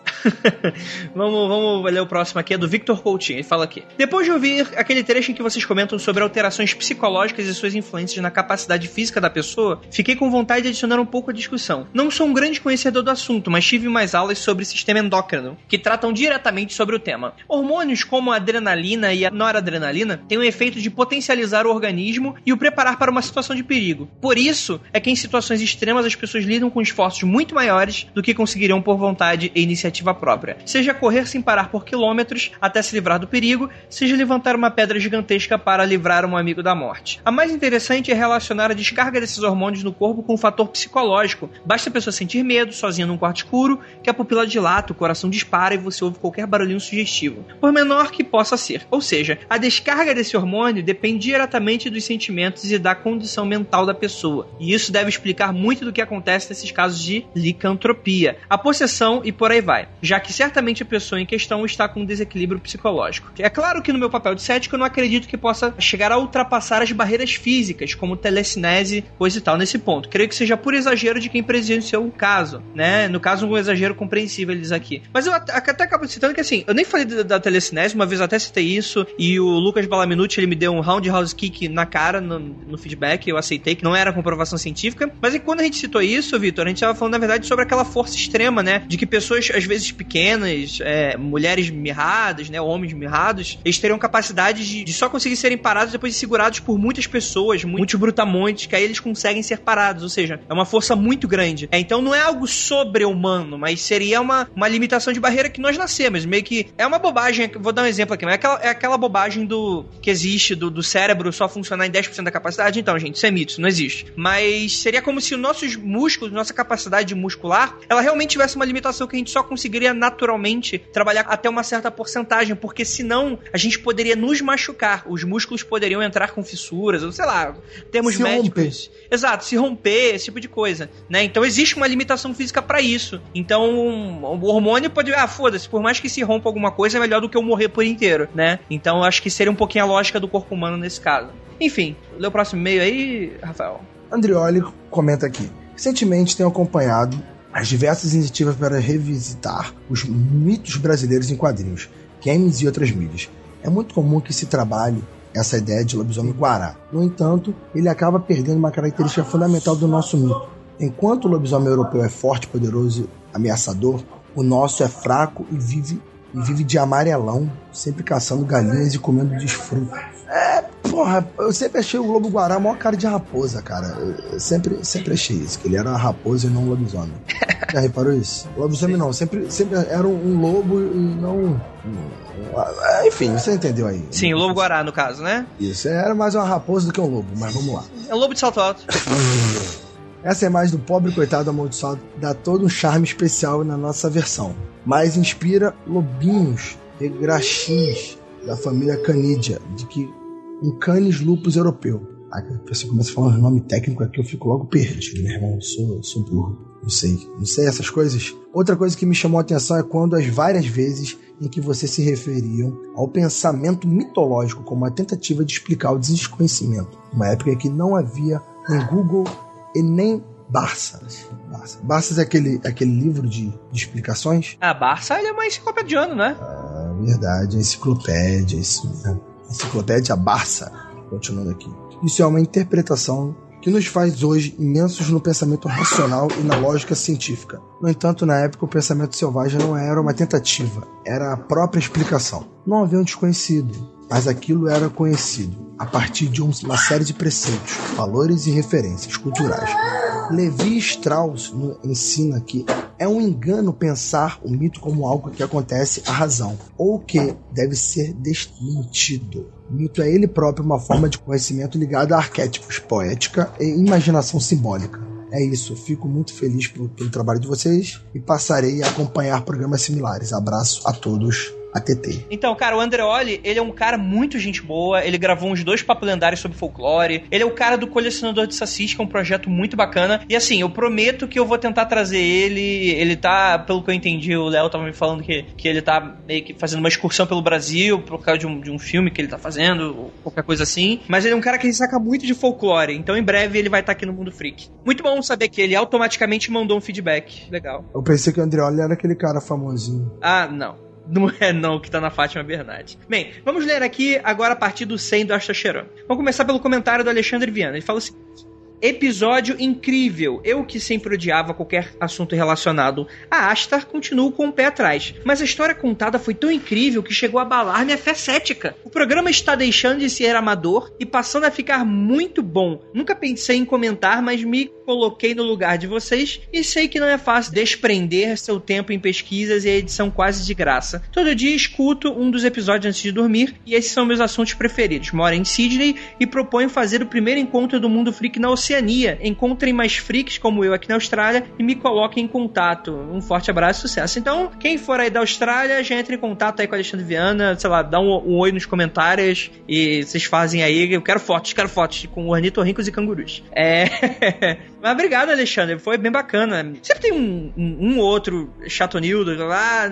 vamos, vamos ler o próximo aqui, é do Victor Coutinho, ele fala aqui. Depois de ouvir aquele trecho em que vocês comentam sobre alterações psicológicas e suas influências na capacidade física da pessoa, fiquei com vontade de adicionar um pouco à discussão. Não sou um grande conhecedor do assunto, mas tive mais aulas sobre sistema endócrino, que tratam diretamente sobre o tema. Hormônios como a adrenalina e a noradrenalina têm um efeito de potencializar o organismo e o preparar para uma situação de perigo. Por isso, é que em situações extremas as pessoas lidam com esforços muito maiores do que conseguiriam por vontade e iniciativa própria. Seja correr sem parar por quilômetros até se livrar do perigo, seja levantar uma pedra gigantesca para livrar um amigo da morte. A mais interessante é relacionar a descarga desses hormônios no corpo com um fator psicológico. Basta a pessoa sentir medo, sozinha num quarto escuro, que a pupila dilata, o coração dispara e você ouve qualquer barulhinho sugestivo, por menor que possa ser. Ou seja, a descarga desse hormônio depende diretamente dos sentimentos e da condição mental da pessoa. E isso deve explicar muito do que acontece nesses casos de licantropia, a possessão e por aí vai, já que certamente a pessoa em questão está com um desequilíbrio psicológico. É claro que no meu papel de cético eu não acredito que possa chegar a ultrapassar as barreiras físicas, como telecinese, coisa e tal, nesse ponto. Creio que seja por exagero de quem presenciou o caso, né? No caso, um exagero compreensível, eles aqui. Mas eu até acabo citando que, assim, eu nem falei da, da telecinese, uma vez eu até citei isso, e o Lucas Balaminuti, ele me deu um roundhouse kick na cara no, no feedback, eu aceitei que não era comprovação científica, mas é que quando a gente citou isso, Vitor, a gente estava falando, na verdade, sobre aquela força extrema, né? De que pessoas, às vezes pequenas, é, mulheres mirradas, né? Homens mirrados, eles teriam capacidade de, de só conseguir serem parados depois de segurados por muitas pessoas, muitos brutamontes, que aí eles conseguem ser parados, ou seja, é uma força muito grande. É, então não é algo sobre-humano, mas seria uma, uma limitação de barreira que nós nascemos, meio que é uma bobagem, vou dar um exemplo aqui, mas é aquela, é aquela bobagem do que existe do, do cérebro só funcionar em dez por cento da capacidade. Então, gente, isso é mito, isso não existe. Mas seria como se os nossos músculos, nossa capacidade muscular, ela realmente tivesse uma limitação que a gente só conseguiria naturalmente trabalhar até uma certa porcentagem, porque senão a gente poderia nos machucar, os músculos poderiam entrar com fissuras, ou sei lá, termos se médicos. Romper. Exato, se romper, esse tipo de coisa, né? Então existe uma limitação física pra isso. Então o hormônio pode, ah, foda-se, por mais que se rompa alguma coisa, é melhor do que eu morrer por inteiro, né? Então eu acho que seria um pouquinho a lógica do corpo humano nesse caso. Enfim, lê o próximo e-mail aí, Rafael. Andrioli comenta aqui. Recentemente tenho acompanhado as diversas iniciativas para revisitar os mitos brasileiros em quadrinhos, games e outras mídias. É muito comum que se trabalhe essa ideia de lobisomem guará. No entanto, ele acaba perdendo uma característica fundamental do nosso mito. Enquanto o lobisomem europeu é forte, poderoso e ameaçador, o nosso é fraco e vive, e vive de amarelão, sempre caçando galinhas e comendo desfruto. É, porra, eu sempre achei o lobo guará a maior cara de raposa, cara. Eu sempre, sempre achei isso, que ele era uma raposa e não um lobisomem. Já reparou isso? Lobisomem não, sempre, sempre era um lobo e não... Enfim, você entendeu aí. Sim, o lobo guará no caso, né? Isso, era mais uma raposa do que um lobo, mas vamos lá. É o lobo de salto alto. Essa imagem do pobre coitado amaldiçoado dá todo um charme especial na nossa versão, mas inspira lobinhos e graxins da família Canidia, de que um Canis lupus europeu. Aí a pessoa começa a falar um nome técnico aqui, eu fico logo perdido, meu irmão, eu sou, sou burro, não sei, não sei essas coisas. Outra coisa que me chamou a atenção é quando as várias vezes em que vocês se referiam ao pensamento mitológico como uma tentativa de explicar o desconhecimento, uma época em que não havia nem Google e nem Barça. Barça. Barça é aquele, aquele livro de, de explicações? Ah, Barça ele é uma enciclopediano, né? Ah, verdade, a enciclopédia, isso mesmo. Enciclopédia Barça, continuando aqui. Isso é uma interpretação que nos faz hoje imensos no pensamento racional e na lógica científica. No entanto, na época, o pensamento selvagem não era uma tentativa, era a própria explicação. Não havia um desconhecido, mas aquilo era conhecido, a partir de uma série de preceitos, valores e referências culturais. Levi Strauss ensina que é um engano pensar o mito como algo que acontece à razão, ou que deve ser desmentido. O mito é ele próprio uma forma de conhecimento ligada a arquétipos, poética e imaginação simbólica. É isso, fico muito feliz pelo, pelo trabalho de vocês e passarei a acompanhar programas similares. Abraço a todos. A T T. Então, cara, o Andreoli, ele é um cara muito gente boa, ele gravou uns dois papos lendários sobre folclore, ele é o cara do Colecionador de Sacis, que é um projeto muito bacana, e assim, eu prometo que eu vou tentar trazer ele, ele tá, pelo que eu entendi, o Léo tava me falando que, que ele tá meio que fazendo uma excursão pelo Brasil, por causa de um, de um filme que ele tá fazendo, ou qualquer coisa assim, mas ele é um cara que saca muito de folclore, então em breve ele vai estar tá aqui no Mundo Freak. Muito bom saber que ele automaticamente mandou um feedback, legal. Eu pensei que o Andreoli era aquele cara famosinho. Ah, não. Não é não que tá na Fátima Bernardes. Bem, vamos ler aqui agora a partir do cem do Astacheran. Vamos começar pelo comentário do Alexandre Viana. Ele fala assim: episódio incrível. Eu que sempre odiava qualquer assunto relacionado a Astar, continuo com o pé atrás. Mas a história contada foi tão incrível que chegou a abalar minha fé cética. O programa está deixando de ser amador e passando a ficar muito bom. Nunca pensei em comentar, mas me coloquei no lugar de vocês e sei que não é fácil desprender seu tempo em pesquisas e a edição quase de graça. Todo dia escuto um dos episódios antes de dormir e esses são meus assuntos preferidos. Moro em Sydney e proponho fazer o primeiro encontro do Mundo Freak na Oceania. Encontrem mais freaks como eu aqui na Austrália e me coloquem em contato. Um forte abraço e sucesso. Então, quem for aí da Austrália, já entre em contato aí com o Alexandre Viana, sei lá, dá um, um oi nos comentários e vocês fazem aí. Eu quero fotos, quero fotos com ornitorrincos e cangurus. É... Mas obrigado, Alexandre. Foi bem bacana. Sempre tem um, um, um outro chatonildo lá,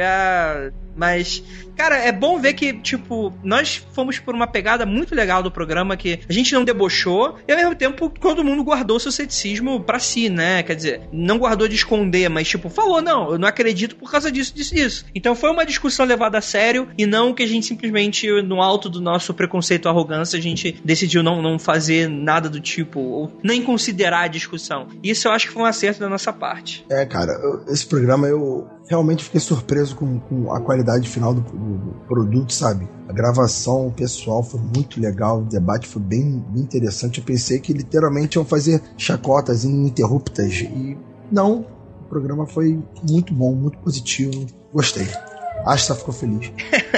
ah, mas, cara, é bom ver que, tipo, nós fomos por uma pegada muito legal do programa, que a gente não debochou e, ao mesmo tempo, todo mundo guardou seu ceticismo pra si, né? Quer dizer, não guardou de esconder, mas, tipo, falou, não, eu não acredito por causa disso, disso, disso. Então foi uma discussão levada a sério e não que a gente simplesmente, no alto do nosso preconceito e arrogância, a gente decidiu não, não fazer nada do tipo, ou nem considerar a discussão. Isso eu acho que foi um acerto da nossa parte. É, cara, eu, esse programa eu realmente fiquei surpreso com, com a qualidade final do, do, do produto, sabe? A gravação, o pessoal foi muito legal, o debate foi bem, bem interessante. Eu pensei que literalmente iam fazer chacotas ininterruptas e não, o programa foi muito bom, muito positivo, gostei. Acho que ficou feliz.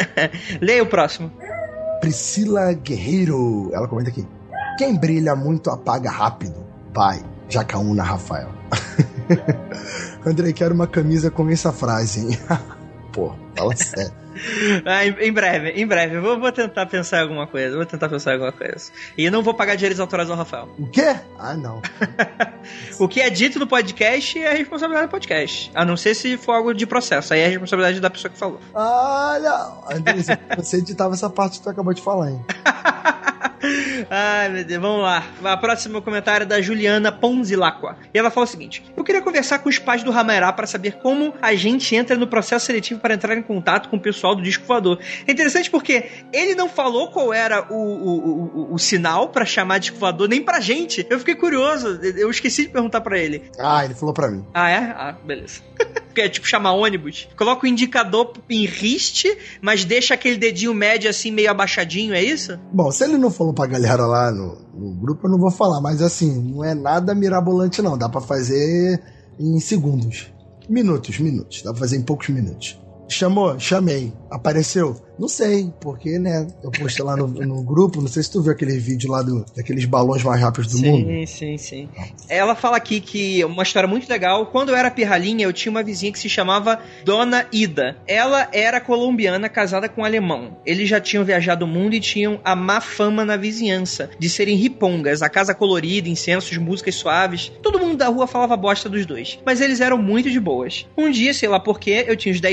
Leia o próximo. Priscila Guerreiro, ela comenta aqui: quem brilha muito apaga rápido. Pai, Jacaúna Rafael. Andrei, quero uma camisa com essa frase, hein? Pô, fala sério. Ah, em, em breve, em breve. Vou, vou tentar pensar em alguma coisa. Vou tentar pensar em alguma coisa. E não vou pagar direitos autorais ao Rafael. O quê? Ah, não. O que é dito no podcast é a responsabilidade do podcast. A não ser se for algo de processo. Aí é a responsabilidade da pessoa que falou. Olha, Andrei, você editava essa parte que tu acabou de falar, hein? Ai, meu Deus, vamos lá. A próxima comentário é da Juliana Ponzilacqua. E ela fala o seguinte: eu queria conversar com os pais do Ramerá para saber como a gente entra no processo seletivo para entrar em contato com o pessoal do Disco Voador. É interessante porque ele não falou qual era o, o, o, o sinal para chamar Disco Voador, nem pra gente. Eu fiquei curioso, eu esqueci de perguntar pra ele. Ah, ele falou pra mim. Ah, é? Ah, beleza. Que é tipo chamar ônibus. Coloca o indicador em riste, mas deixa aquele dedinho médio assim meio abaixadinho, é isso? Bom, se ele não falou pra galera lá no, no grupo, eu não vou falar, mas assim, não é nada mirabolante não, dá pra fazer em segundos. Minutos, minutos, dá pra fazer em poucos minutos. Chamou? Chamei. Apareceu? Não sei, porque, né, eu postei lá no, no grupo, não sei se tu viu aquele vídeo lá do, daqueles balões mais rápidos do sim, mundo. Sim, sim, sim. Ela fala aqui que uma história muito legal. Quando eu era pirralhinha, eu tinha uma vizinha que se chamava Dona Ida. Ela era colombiana, casada com um alemão. Eles já tinham viajado o mundo e tinham a má fama na vizinhança, de serem ripongas, a casa colorida, incensos, músicas suaves. Todo mundo da rua falava bosta dos dois, mas eles eram muito de boas. Um dia, sei lá porquê, eu tinha uns dez anos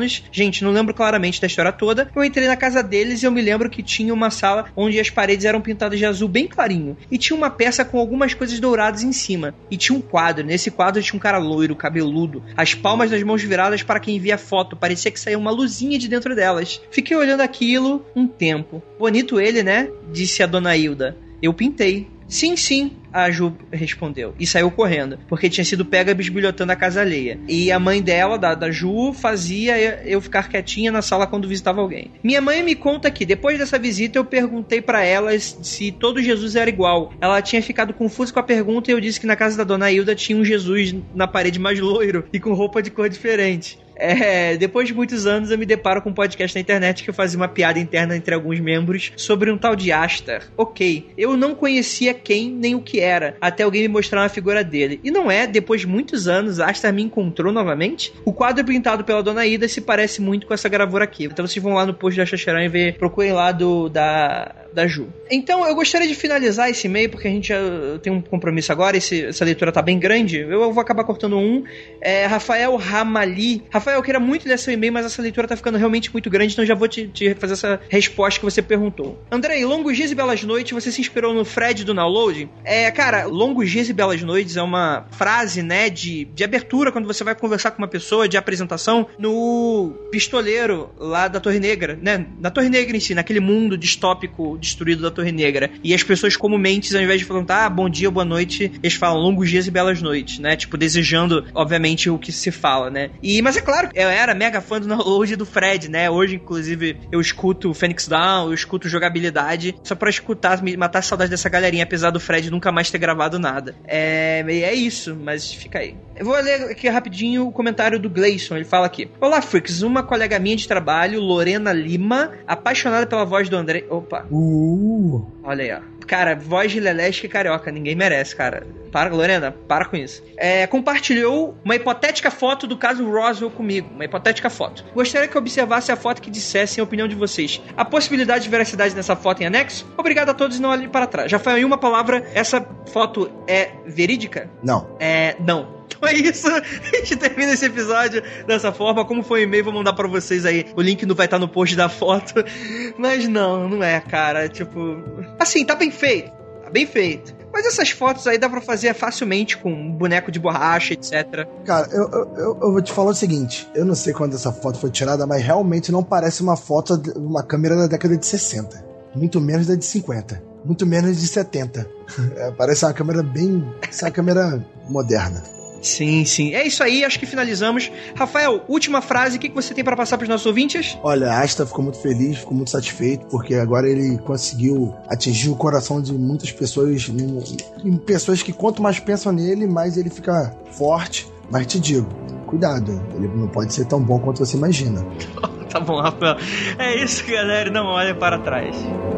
Irmãs. Gente, não lembro claramente da história toda. Eu entrei na casa deles e eu me lembro que tinha uma sala onde as paredes eram pintadas de azul bem clarinho. E tinha uma peça com algumas coisas douradas em cima. E tinha um quadro. Nesse quadro tinha um cara loiro, cabeludo, as palmas das mãos viradas para quem via a foto. Parecia que saía uma luzinha de dentro delas. Fiquei olhando aquilo um tempo. Bonito ele, né? Disse a dona Hilda. Eu pintei. Sim, sim, a Ju respondeu. E saiu correndo, porque tinha sido pega bisbilhotando a casa alheia. E a mãe dela, da, da Ju, fazia eu ficar quietinha na sala quando visitava alguém. Minha mãe me conta que, depois dessa visita, eu perguntei pra ela se todo Jesus era igual. Ela tinha ficado confusa com a pergunta e eu disse que na casa da dona Hilda tinha um Jesus na parede mais loiro e com roupa de cor diferente. É, depois de muitos anos eu me deparo com um podcast na internet que eu fazia uma piada interna entre alguns membros sobre um tal de Astar. Ok, eu não conhecia quem nem o que era, até alguém me mostrar uma figura dele. E não é, depois de muitos anos, Astar me encontrou novamente? O quadro pintado pela dona Ida se parece muito com essa gravura aqui. Então vocês vão lá no post da Xaxarã e ver, procurem lá do, da, da Ju. Então eu gostaria de finalizar esse e-mail, porque a gente já tem um compromisso agora, esse, essa leitura tá bem grande, eu vou acabar cortando um. É, Rafael Ramali. Rafael, eu queria muito ler seu e-mail, mas essa leitura tá ficando realmente muito grande, então já vou te, te fazer essa resposta que você perguntou. Andrei, longos dias e belas noites, você se inspirou no Fred do Download? É, cara, longos dias e belas noites é uma frase, né, de, de abertura quando você vai conversar com uma pessoa, de apresentação, no pistoleiro lá da Torre Negra, né, na Torre Negra em si, naquele mundo distópico destruído da Torre Negra. E as pessoas comumente, ao invés de falar, ah, bom dia, boa noite, eles falam longos dias e belas noites, né, tipo, desejando, obviamente, o que se fala, né. E, mas é claro, eu era mega fã do download do Fred, né? Hoje, inclusive, eu escuto o Phoenix Down, eu escuto jogabilidade, só pra escutar, me matar a saudade dessa galerinha, apesar do Fred nunca mais ter gravado nada. É, é isso, mas fica aí. Eu vou ler aqui rapidinho o comentário do Gleison, ele fala aqui. Olá, Freaks, uma colega minha de trabalho, Lorena Lima, apaixonada pela voz do André... Opa. Uh. Olha aí, ó. Cara, voz de Lelesque carioca, ninguém merece, cara. Para, Lorena, para com isso. É, compartilhou uma hipotética foto do caso Roswell comigo. Uma hipotética foto. Gostaria que observasse a foto que dissessem a opinião de vocês. A possibilidade de veracidade nessa foto em anexo? Obrigado a todos e não olhem para trás. Já foi em uma palavra, essa foto é verídica? Não. É, não. Então é isso, a gente termina esse episódio dessa forma. Como foi o e-mail, vou mandar pra vocês aí. O link não vai estar no post da foto. Mas não, não é, cara. Tipo, assim, tá bem feito. Tá bem feito. Mas essas fotos aí dá pra fazer facilmente com um boneco de borracha, etcétera. Cara, eu, eu, eu, eu vou te falar o seguinte. Eu não sei quando essa foto foi tirada, mas realmente não parece uma foto de uma câmera da década de sessenta. Muito menos da de cinquenta. Muito menos de setenta. É, parece uma câmera bem... Essa é uma câmera moderna. Sim, sim. É isso aí, acho que finalizamos. Rafael, última frase, o que você tem para passar para os nossos ouvintes? Olha, a Asta ficou muito feliz, ficou muito satisfeito, porque agora ele conseguiu atingir o coração de muitas pessoas, em pessoas que quanto mais pensam nele, mais ele fica forte. Mas te digo, cuidado, ele não pode ser tão bom quanto você imagina. Tá bom, Rafael. É isso, galera, não olhem para trás.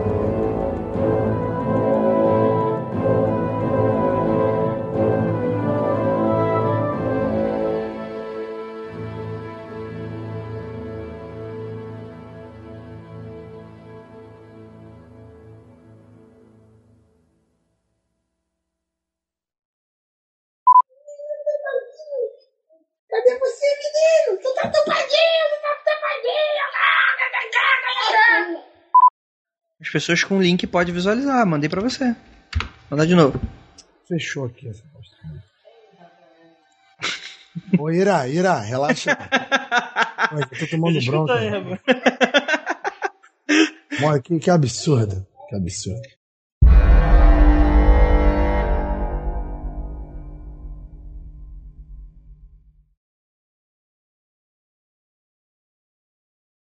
Cadê você, menino? Tu tá tapadinho, tu tá tapadinho. As pessoas com link podem visualizar, mandei pra você. Manda de novo. Fechou aqui essa posta. Ô, Ira, Ira, relaxa. Olha, eu tô tomando bronca. Olha, que, que absurdo. Que absurdo.